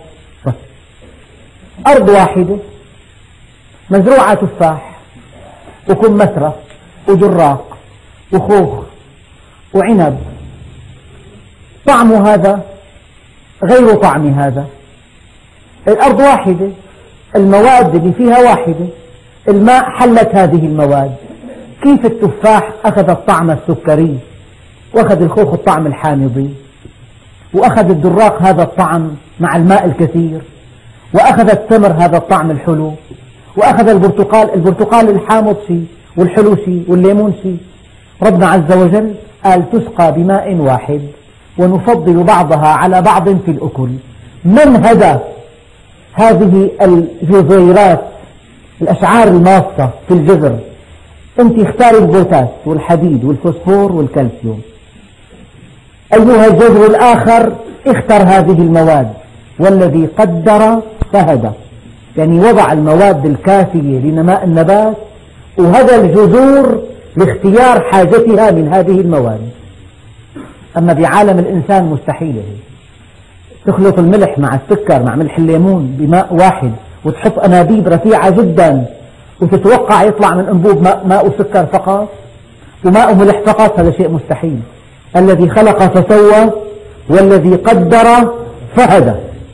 B: أرض واحدة مزروعة تفاح وكمثرى وجراق وخوخ وعنب، طعم هذا غير طعم هذا. الأرض واحدة، المواد اللي فيها واحدة، الماء حلت هذه المواد. كيف التفاح أخذ الطعم السكري، وأخذ الخوخ الطعم الحامضي، وأخذ الدراق هذا الطعم مع الماء الكثير، وأخذ التمر هذا الطعم الحلو، وأخذ البرتقال الحامض شيء والحلو شيء والليمون شيء. ربنا عز وجل قال تسقى بماء واحد ونفضل بعضها على بعض في الأكل. من هدى هذه الجزيرات الأشعار الماصة في الجذر؟ أنت اختاري البوتاس والحديد والفوسفور والكالسيوم. أيها الجذر الآخر اختر هذه المواد. والذي قدر فهدى، يعني وضع المواد الكافية لنماء النبات وهدى الجذور لاختيار حاجتها من هذه المواد. أما بعالم الإنسان مستحيل. تخلط الملح مع السكر مع ملح الليمون بماء واحد وتحط أنابيب رفيعة جدا وتتوقع يطلع من أنبوب ماء وسكر فقط وماء وملح فقط، هذا شيء مستحيل. الذي خلق فسوى والذي قدر فهدى.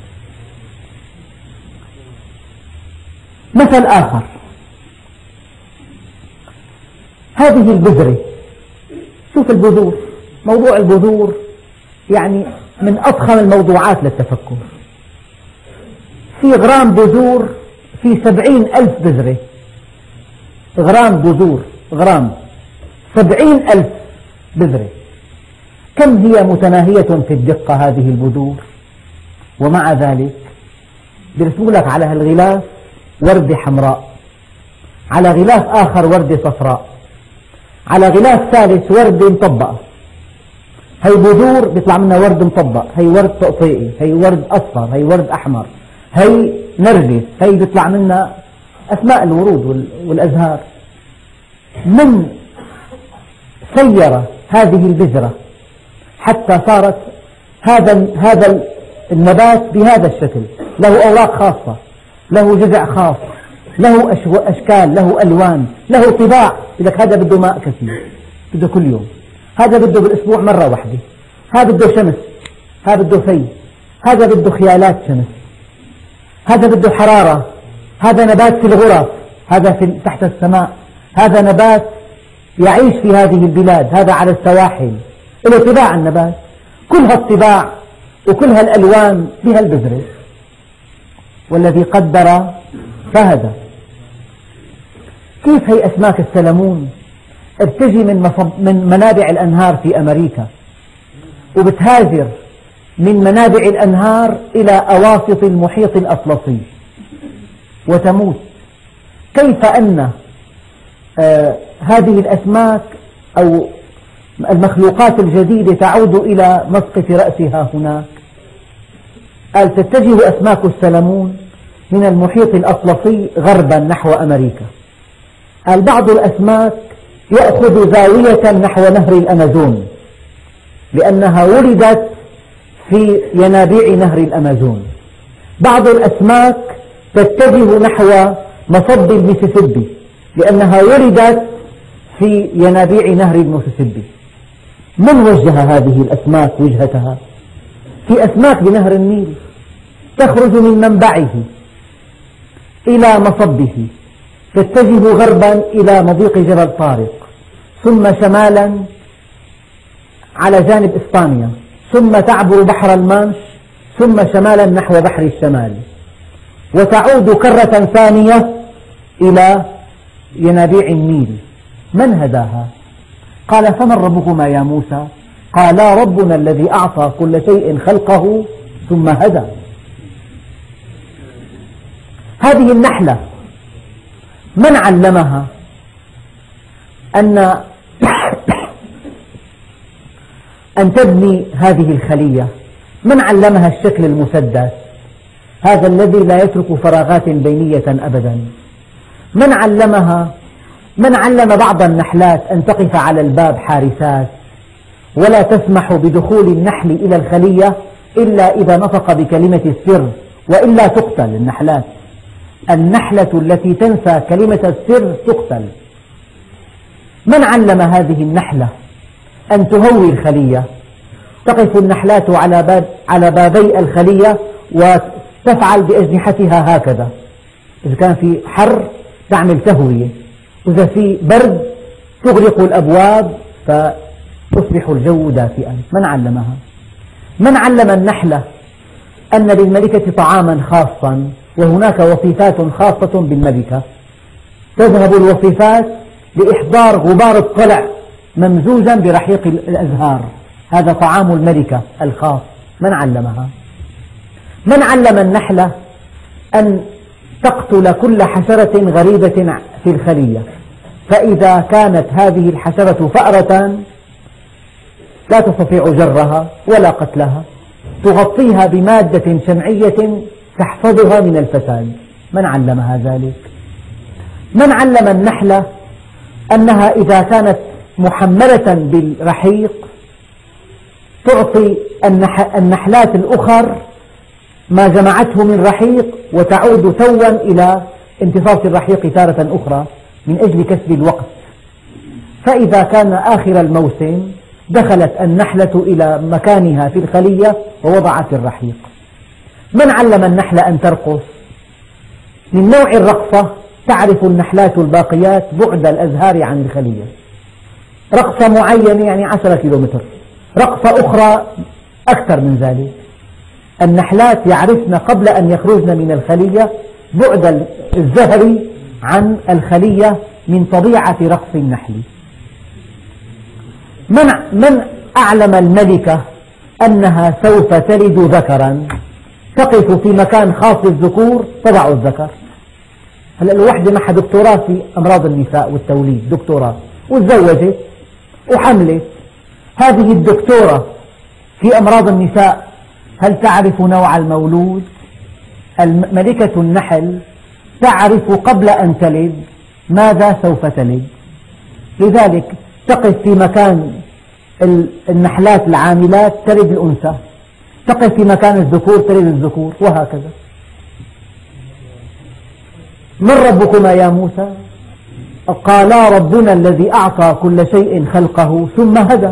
B: مثل آخر، هذه البذرة، شوف البذور، موضوع البذور يعني من أضخم الموضوعات للتفكر. في غرام بذور في 70,000 بذرة. غرام بذور، غرام 70,000 بذرة. كم هي متناهية في الدقة هذه البذور، ومع ذلك بيرسموا لك على هالغلاف وردة حمراء، على غلاف آخر وردة صفراء، على غلاف ثالث وردة مطبقة. هي بذور بيطلع منها ورد مطبق، هي ورد تقطيعي، هي ورد أصفر، هي ورد أحمر، هي نرجس، هي بيطلع منها أسماء الورود والأزهار. من سير هذه البذرة حتى صارت هذا النبات بهذا الشكل، له أوراق خاصة، له جذع خاص، له أشكال، له ألوان، له طباع. لك هذا بده ماء كثير، بده كل يوم، هذا بده بالأسبوع مرة واحدة، هذا بده شمس، هذا بده في، هذا بده خيالات شمس، هذا بده حرارة، هذا نبات في الغرف، هذا تحت السماء، هذا نبات يعيش في هذه البلاد، هذا على السواحل، له طباع النبات. كل هالطباع وكل هالألوان بها البذرة. والذي قدر فهدى. كيف هي أسماك السلمون بتجي من منابع الأنهار في أمريكا، وبتهاجر من منابع الأنهار إلى أواسط المحيط الأطلسي وتموت. كيف أن هذه الأسماك أو المخلوقات الجديدة تعود إلى مسقط رأسها هناك؟ قال تتجه أسماك السلمون من المحيط الأطلسي غربا نحو أمريكا. قال بعض الأسماك يأخذ زاوية نحو نهر الأمازون لأنها ولدت في ينابيع نهر الأمازون. بعض الأسماك تتجه نحو مصب الميسيسيبي لأنها ولدت في ينابيع نهر الميسيسيبي. من وجه هذه الأسماك وجهتها؟ في أسماك بنهر النيل تخرج من منبعه إلى مصبه، تتجه غربا إلى مضيق جبل طارق، ثم شمالا على جانب إسبانيا، ثم تعبر بحر المانش، ثم شمالا نحو بحر الشمال، وتعود كرة ثانية إلى ينابيع النيل. من هداها؟ قال فمن ربكما يا موسى؟ قالا ربنا الذي أعطى كل شيء خلقه ثم هدى. هذه النحلة من علمها أن تبني هذه الخلية؟ من علمها الشكل المسدس هذا الذي لا يترك فراغات بينية أبدا؟ من علمها؟ من علم بعض النحلات أن تقف على الباب حارسات ولا تسمح بدخول النحل إلى الخلية إلا إذا نطق بكلمة السر، وإلا تقتل النحلات. النحلة التي تنسى كلمة السر تقتل. من علم هذه النحلة أن تهوي الخلية؟ تقف النحلات على بابي الخلية وتفعل بأجنحتها هكذا، إذا كان في حر تعمل تهوية، وإذا في برد تغلق الأبواب فتصبح الجو دافئا. من علمها؟ من علم النحلة أن للملكة طعاما خاصا وهناك وصيفات خاصة بالملكة؟ تذهب الوصيفات لإحضار غبار الطلع ممزوجا برحيق الأزهار، هذا طعام الملكة الخاص. من علمها؟ من علم النحلة أن تقتل كل حشرة غريبة في الخلية، فإذا كانت هذه الحشرة فأرة لا تستطيع جرها ولا قتلها، تغطيها بمادة شمعية تحفظها من الفساد؟ من علمها ذلك؟ من علم النحلة أنها إذا كانت محملة بالرحيق تعطي النحلات الأخر ما جمعته من رحيق وتعود توا إلى امتصاص الرحيق تارة أخرى من أجل كسب الوقت؟ فإذا كان آخر الموسم دخلت النحلة إلى مكانها في الخلية ووضعت الرحيق. من علم النحلة أن ترقص؟ من نوع الرقصة تعرف النحلات الباقيات بعد الأزهار عن الخلية. رقصة معينة يعني 10 كيلومتر، رقصة أخرى أكثر من ذلك. النحلات يعرفن قبل أن يخرجن من الخلية بعد الزهر عن الخلية من طبيعة رقص النحل. من أعلم الملكة أنها سوف تلد ذكرا، تقف في مكان خاص للذكور تضع الذكر. هلأ الوحدة معها دكتوراه في أمراض النساء والتوليد، دكتوراه، وتزوجت وحملت. هذه الدكتورة في أمراض النساء هل تعرف نوع المولود؟ ملكة النحل تعرف قبل أن تلد ماذا سوف تلد، لذلك تقف في مكان النحلات العاملات تلد الأنثى، تقف في مكان الذكور تلد الذكور، وهكذا. من ربكما يا موسى؟ قالا ربنا الذي أعطى كل شيء خلقه ثم هدى.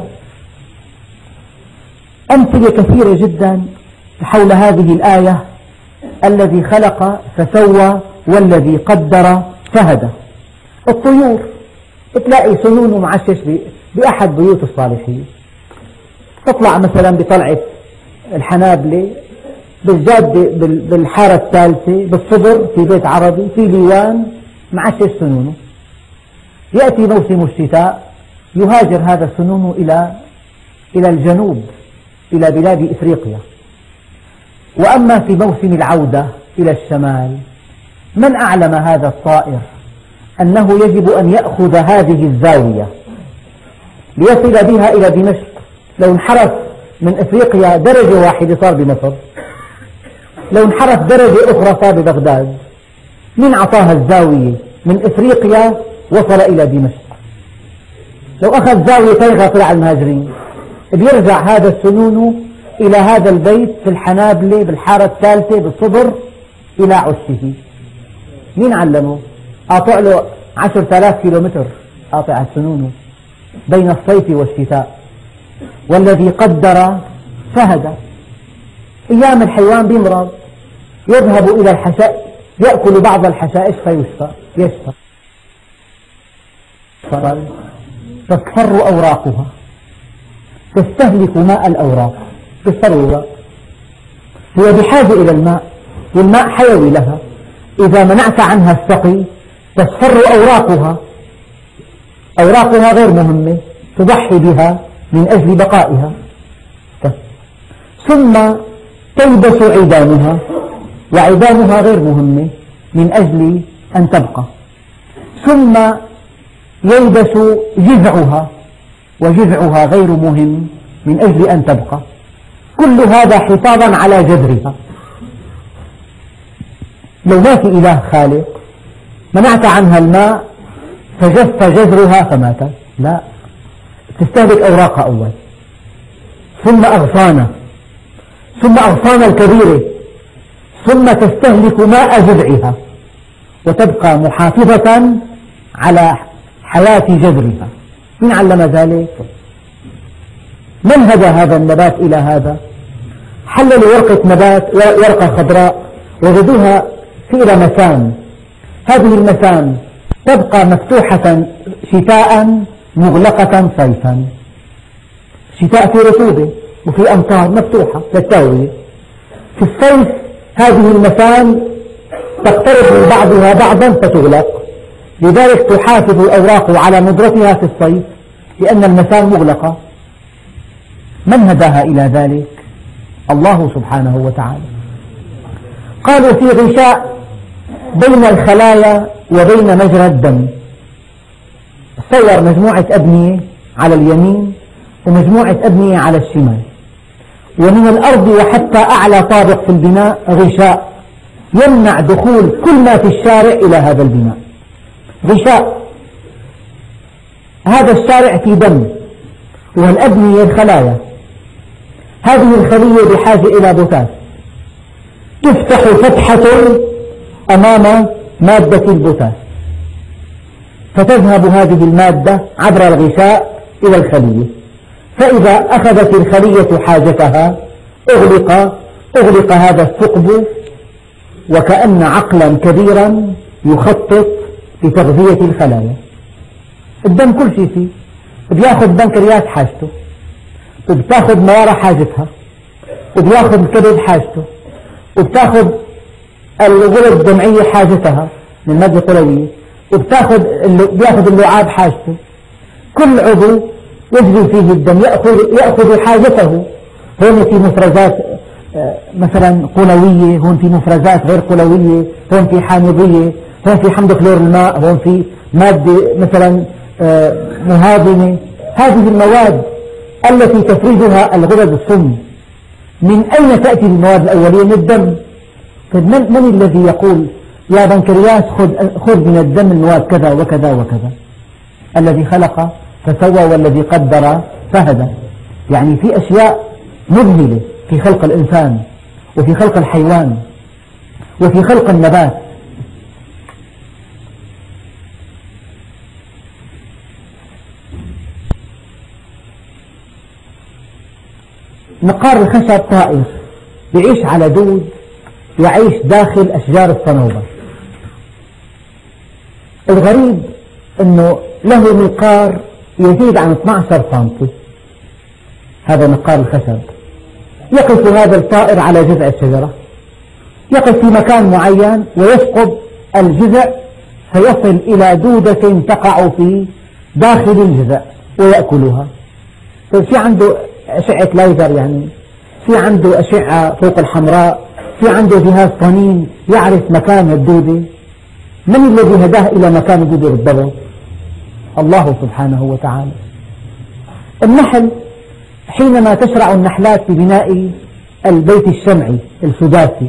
B: أمثلة كثيرة جدا حول هذه الآية: الذي خلق فسوى والذي قدر فهدى. الطيور تلاقي سنون معشش بأحد بيوت الصالحين، تطلع مثلا بطلعة الحنابلة بالجادة بالحارة الثالثة بالصبر في بيت عربي في ديوان معشش سنونه. يأتي موسم الشتاء يهاجر هذا السنون إلى الجنوب إلى بلاد إفريقيا. وأما في موسم العودة إلى الشمال، من أعلم هذا الطائر أنه يجب أن يأخذ هذه الزاوية ليصل بها إلى دمشق؟ لو انحرف من إفريقيا درجة واحدة صار بمصر، لو انحرف درجة أخرى صار ببغداد. من أعطاها الزاوية من إفريقيا وصل إلى دمشق؟ لو أخذ زاوية تلغى طلع المهاجرين. بيرجع هذا السنون إلى هذا البيت في الحنابلة بالحارة الثالثة بالصبر إلى عشه. مين علمه؟ قاطع له 10,000 كيلومتر قاطع السنون بين الصيف والشتاء. والذي قدر فهدى. أيام الحيوان بيمرض يذهب إلى الحشائش يأكل بعض الحشائش فيشفى. تصفر أوراقها، تستهلك ماء الأوراق بالضرورة، هي بحاجة إلى الماء والماء حيوي لها. إذا منعت عنها السقي تصفر أوراقها، أوراقها غير مهمة تضحي بها من أجل بقائها. ثم تلبس عيدانها، وعيدانها غير مهمة من أجل أن تبقى. ثم يلبس جذعها، وجذعها غير مهم من أجل أن تبقى. كل هذا حفاظا على جذرها. لو ما في إله خالق منعت عنها الماء فجف جذرها فماتت، لا، تستهلك أوراقها أول، ثم أغصانها، ثم أغصانها الكبيرة، ثم تستهلك ماء جذعها وتبقى محافظة على حياة جذرها. من علم ذلك؟ من هدى هذا النبات إلى هذا؟ حللوا ورقة نبات، ورقة خضراء، وجدوها في مسام. هذه المسام تبقى مفتوحة شتاء مغلقة صيفا. شتاء في رطوبة وفي أمطار مفتوحة للتهوية. في الصيف هذه المسام تقترب من بعضها بعضا فتغلق، لذلك تحافظ الأوراق على ندرتها في الصيف لأن المسام مغلقة. من هداها إلى ذلك؟ الله سبحانه وتعالى. قالوا في غشاء بين الخلايا وبين مجرى الدم. صور مجموعة أبنية على اليمين ومجموعة أبنية على الشمال، ومن الأرض وحتى أعلى طابق في البناء غشاء يمنع دخول كل ما في الشارع إلى هذا البناء. غشاء، هذا الشارع في دم، والأبنية الخلايا. هذه الخلية بحاجة إلى بوتاس، تفتح فتحة أمام مادة البوتاس، فتذهب هذه المادة عبر الغشاء إلى الخلية، فإذا أخذت الخلية حاجتها أغلق هذا الثقب، وكأن عقلا كبيرا يخطط لتغذية الخلايا. الدم كل شيء فيه، بياخذ بنكرياس حاجته، وبتاخذ موارة حاجتها، وبياخذ الكبد حاجته، وبتاخذ الغدد الدمعية حاجتها من المادة القلوية، بياخذ اللعاب حاجته. كل عضو يجري فيه الدم، يأخذ حاجته. هون في مفرزات مثلا قلوية، هون في مفرزات غير قلوية، هون في حامضية، هون في حمض كلور الماء، هون في مادة مثلا مهاضمة. هذه المواد التي تفرزها الغدد الصم، من أين تأتي المواد الأولية؟ من الدم. من الذي يقول يا بنكرياس خذ من الدم المواد كذا وكذا وكذا؟ الذي خلق فسوى والذي قدر فهدى. يعني في أشياء مذهلة في خلق الإنسان وفي خلق الحيوان وفي خلق النبات. نقار الخشب طائر يعيش على دود، يعيش داخل أشجار الصنوبر. الغريب أنه له منقار يزيد عن 12 سنتي، هذا نقار الخشب. يقف هذا الطائر على جذع الشجرة، يقف في مكان معين ويثقب الجذع فيصل إلى دودة تقع في داخل الجذع ويأكلها. في عنده أشعة ليزر، يعني في عنده أشعة فوق الحمراء، في عنده جهاز طنين يعرف مكان الدودة. من الذي هداه إلى مكان الدودة بالضبط؟ الله سبحانه وتعالى. النحل حينما تشرع النحلات في بناء البيت الشمعي السداسي،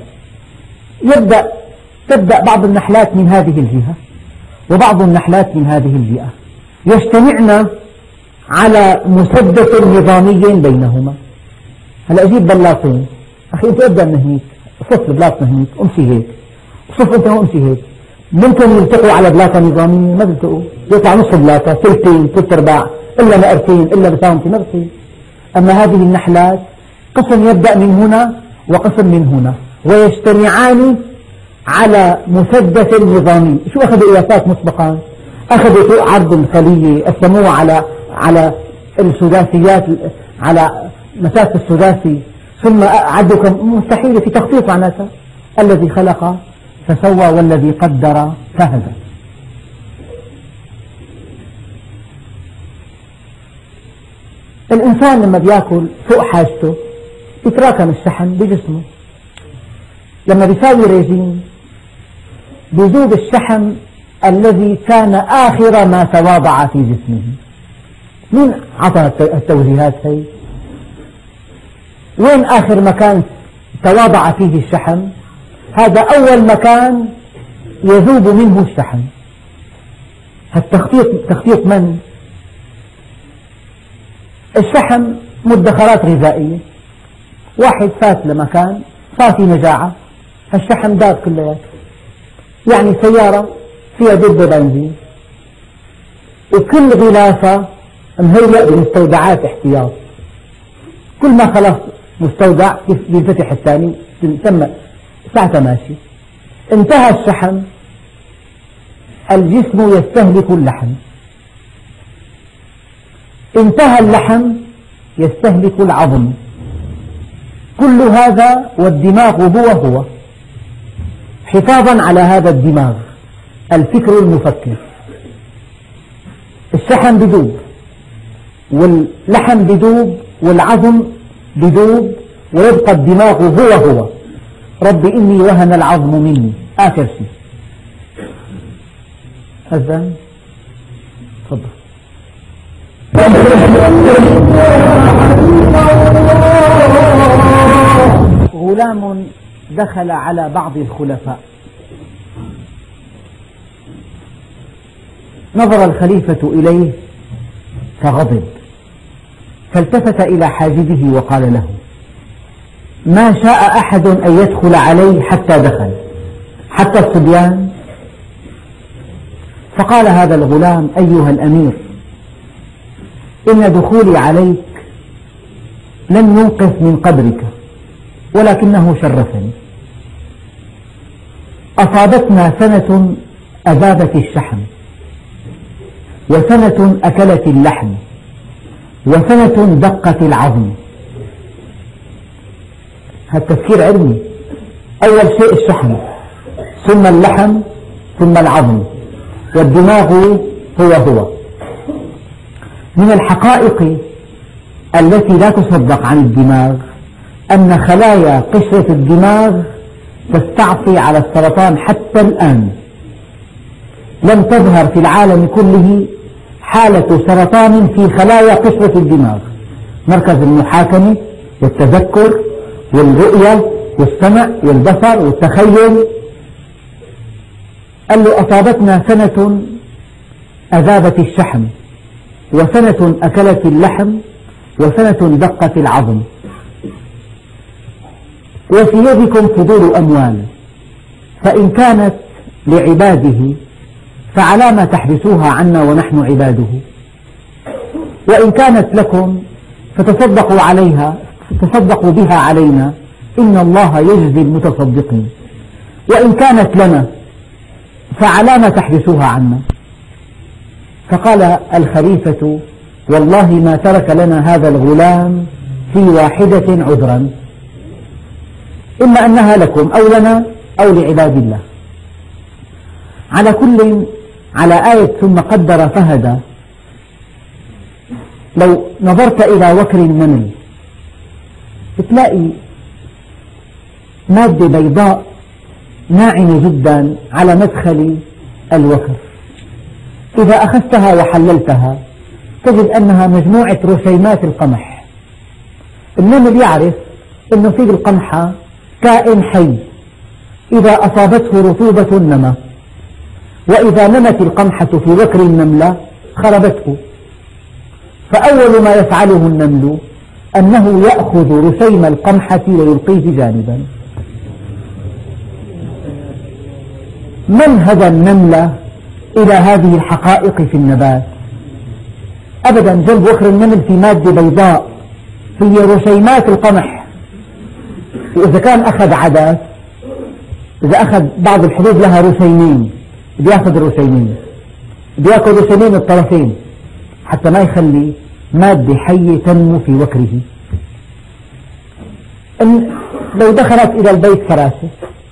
B: تبدأ بعض النحلات من هذه الجهة وبعض النحلات من هذه الجهة، يجتمعن على مسدس نظامي بينهما. هلا أجيب بلاطين، أخي أنت ابدأ من هنيك، صف البلاط من هنيك، امشي هيك، صف أنت هون امشي هيك. ممكن يلتقوا على بلاطة نظامية؟ ما بيلتقوا، يطلع نص بلاطة، ثلثين، ثلاث أرباع، إلا مئرتين، إلا بسامتين، ما بصير. أما هذه النحلات قسم يبدأ من هنا وقسم من هنا، ويجتمعان على مسدس نظامي. شو أخذوا قياسات مسبقا؟ أخذوا عرض الخلية، قسموه على السداسيات، على مسافة السداسي، ثم عدوا مستحيل، في تخطيط معناتها. الذي خلق فسوى والذي قدر فهدى. الإنسان لما بيأكل فوق حاجته يتراكم الشحم بجسمه. لما بيساوي ريجيم بيزود الشحم الذي كان آخر ما تواضع في جسمه. مين عطى التوجيهات هي؟ وين آخر مكان تواضع فيه الشحم؟ هذا أول مكان يذوب منه الشحم. التخطيط تخطيط من؟ الشحم مدخرات غذائية. واحد فات لمكان صار في مجاعة، الشحم داب كلياته. يعني سيارة فيها دبة بنزين وكل غلافة مهيئة بمستودعات احتياط، كل ما خلص مستودع ينفتح الثاني، تم ساعة ماشي. انتهى الشحم، الجسم يستهلك اللحم، انتهى اللحم يستهلك العظم. كل هذا والدماغ هو حفاظا على هذا الدماغ الفكر المفكر. الشحم بدوب واللحم بدوب والعظم بدوب ويبقى الدماغ هو. رب إني وهن العظم مني، آخر شيء. أذن تفضل. غلام دخل على بعض الخلفاء، نظر الخليفة إليه فغضب، فالتفت إلى حاجبه وقال له: ما شاء أحد أن يدخل علي حتى دخل، حتى الصبيان؟ فقال هذا الغلام: أيها الأمير، إن دخولي عليك لن ينقص من قدرك، ولكنه شرفني. أصابتنا سنة أذابت الشحم، وسنة أكلت اللحم، وسنة دقت العظم. هذا تفكير علمي. أول شيء الشحم، ثم اللحم، ثم العظم، والدماغ هو. من الحقائق التي لا تصدق عن الدماغ أن خلايا قشرة الدماغ تستعصي على السرطان حتى الآن. لم تظهر في العالم كله حالة سرطان في خلايا قشرة الدماغ، مركز المحاكمة والتذكر والرؤية والسمع والبصر والتخيل. قال له أصابتنا سنة أذابت الشحم، وسنة أكلت اللحم، وسنة دقت العظم، وفي يدكم فضول أموال، فإن كانت لعباده فعلى ما تحبسوها عنا ونحن عباده، وإن كانت لكم فتصدقوا عليها، تصدقوا بها علينا، إن الله يجزي المتصدقين، وإن كانت لنا فعلى ما تحبسوها عنا. فقال الخليفة: والله ما ترك لنا هذا الغلام في واحدة عذرا، إما أنها لكم أو لنا أو لعباد الله. على كل، على آية ثم قدر فهدى، لو نظرت إلى وكر النمل تلاقي مادة بيضاء ناعمة جدا على مدخل الوكر، إذا أخذتها وحللتها تجد أنها مجموعة رشيمات القمح. النمل يعرف أنه في القمحة كائن حي، إذا أصابته رطوبة نمى، وإذا نمت القمحة في وكر النملة خربته. فأول ما يفعله النمل أنه يأخذ رشيم القمحة ويلقيه جانبا. من هدى النمل إلى هذه الحقائق في النبات؟ أبدا، جنب وكر النمل في مادة بيضاء هي رشيمات القمح، وإذا كان أخذ عدس، إذا أخذ بعض الحبوب لها رشيمين بيأخذ الرشيمين، بيأخذ رشيمين الطرفين حتى ما يخلي مادة حية تنمو في وكره. لو دخلت إلى البيت فراشة،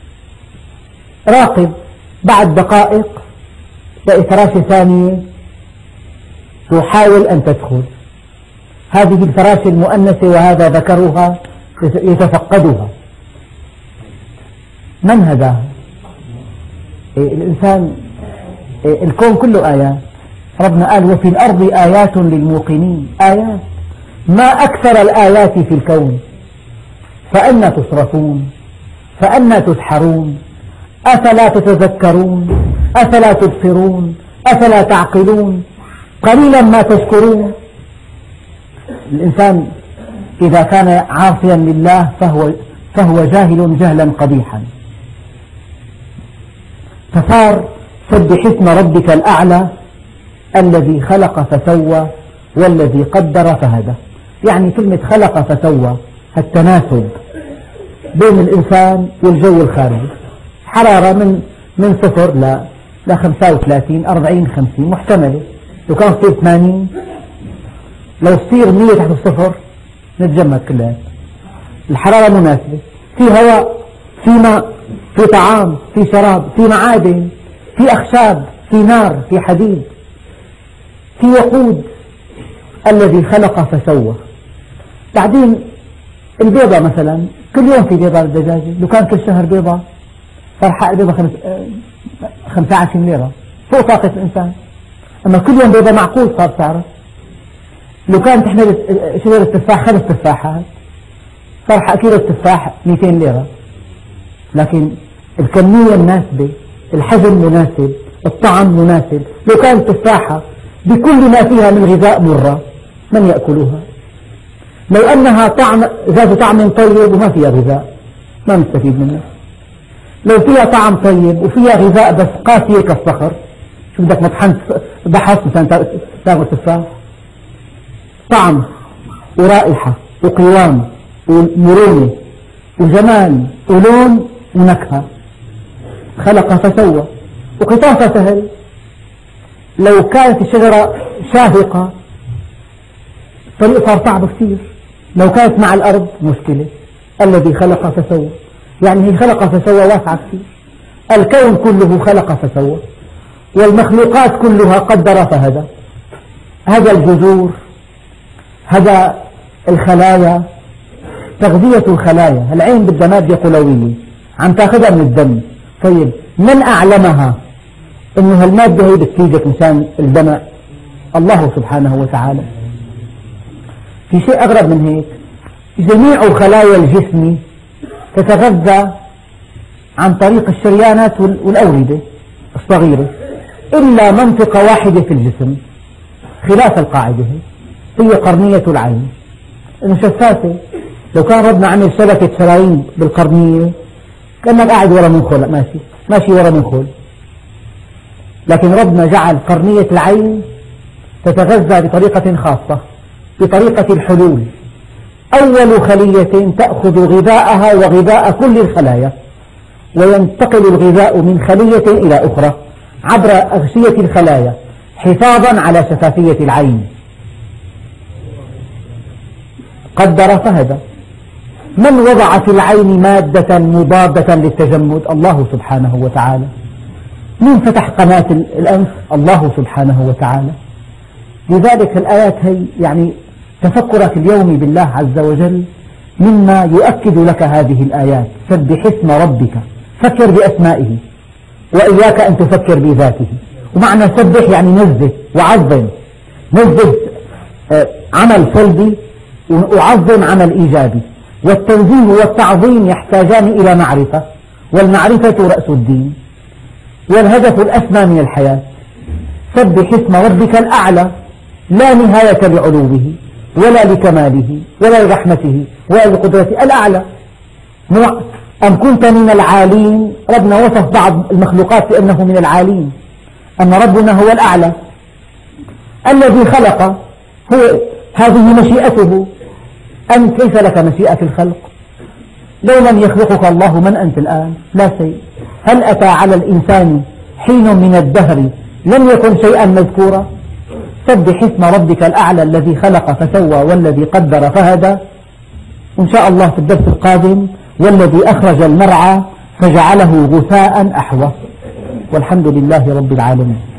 B: راقب بعد دقائق تلاقي فراشة ثانية تحاول أن تدخل، هذه الفراشة المؤنثة وهذا ذكرها يتفقدها. من هداها؟ الإنسان، الكون كله آيات. ربنا قال: وفي الأرض آيات للموقنين. آيات، ما أكثر الآيات في الكون. فأنى تصرفون؟ فأنى تسحرون؟ أفلا تتذكرون؟ أفلا تبصرون؟ أفلا تعقلون؟ قليلا ما تشكرون. الإنسان إذا كان عاصيا لله فهو جاهل جهلا قبيحا. فصار سبح اسم ربك الأعلى الذي خلق فسوى والذي قدر فهدى. يعني كلمة خلق فسوى التناسب بين الإنسان والجو الخارجي، حرارة من 0 ل 35 40 50 محتملة. لو كان تصير 80، لو تصير 100 تحت الصفر نتجمد كلها. الحرارة مناسبة، في هواء، في ماء، في طعام، في شراب، في معادن، في أخشاب، في نار، في حديد، في وقود. الذي خلق فسوى. بعدين البيضة مثلا، كل يوم في بيضة للدجاجة، لو كان كل شهر بيضة صار حق البيضة 15 ليرة، فوق طاقة الإنسان. أما كل يوم بيضة معقول صار سعره. لو كانت تحمل شجرة التفاح 5 تفاحات صار حق كيلو التفاح 200 ليرة. لكن الكمية مناسبة، الحجم مناسب، الطعم مناسب. لو كانت تفاحة بكل ما فيها من غذاء مرة من يأكلها؟ لو أنها ذات طعم طيب وما فيها غذاء ما نستفيد منها. لو فيها طعم طيب وفيها غذاء بس قاسية كالصخر، شو بدك مطحن بحث مثلا تاكل تفاح؟ طعم ورائحة وقوام ومرونة وجمال ولون ونكهة. خلق فسوى. وقطافها سهل. لو كانت الشجرة شاهقة الطريق صار صعب كثير. لو كانت مع الأرض مشكلة. الذي خلق فسوى، يعني هي خلق فسوى واسعة كثير. الكون كله خلق فسوى، والمخلوقات كلها قدر فهدى. هذا الجذور، هذا الخلايا، تغذية الخلايا. العين بدها مادة قلوية عم تاخذها من الدم. طيب من أعلمها إنه هالمادة هي بتفيدك مشان الدمع؟ الله سبحانه وتعالى. في شيء أغرب من هيك، جميع خلايا الجسم تتغذى عن طريق الشريانات والأوردة الصغيرة، إلا منطقة واحدة في الجسم خلاف القاعدة، هي قرنية العين، إنه شفافة. لو كان ربنا عمل شبكة شرايين بالقرنية كأنك قاعد ورا منخل، ماشي ورا منخل، لكن ربنا جعل قرنية العين تتغذى بطريقة خاصة، بطريقة الحلول. أول خلية تأخذ غذاءها وغذاء كل الخلايا، وينتقل الغذاء من خلية إلى أخرى عبر أغشية الخلايا حفاظا على شفافية العين. قدر فهدى. من وضع في العين مادة مضادة للتجمد؟ الله سبحانه وتعالى. من فتح قناة الأنف؟ الله سبحانه وتعالى. لذلك الآيات هي يعني تفكرك اليومي بالله عز وجل مما يؤكد لك هذه الآيات. سبح اسم ربك، فكر بأسمائه، وإياك أن تفكر بذاته. ومعنى سبح يعني نزه وعظم، نزه عمل سلبي وعظم عمل إيجابي. والتنزيه والتعظيم يحتاجان إلى معرفة، والمعرفة رأس الدين والهدف الأسمى من الحياة. سبح اسم ربك الأعلى، لا نهاية لعلوه ولا لكماله ولا لرحمته ولا لقدرته، الأعلى. أم كنت من العالين؟ ربنا وصف بعض المخلوقات بأنه من العالين، أن ربنا هو الأعلى الذي خلق، هو هذه مشيئته. أنت كيف لك مشيئة في الخلق؟ لو لم يخلقك الله من أنت الآن؟ لا شيء. هل أتى على الإنسان حين من الدهر لم يكن شيئا مذكورا؟ سبح اسم ربك الأعلى الذي خلق فسوى والذي قدر فهدى. إن شاء الله في الدرس القادم والذي أخرج المرعى فجعله غثاء أحوى. والحمد لله رب العالمين.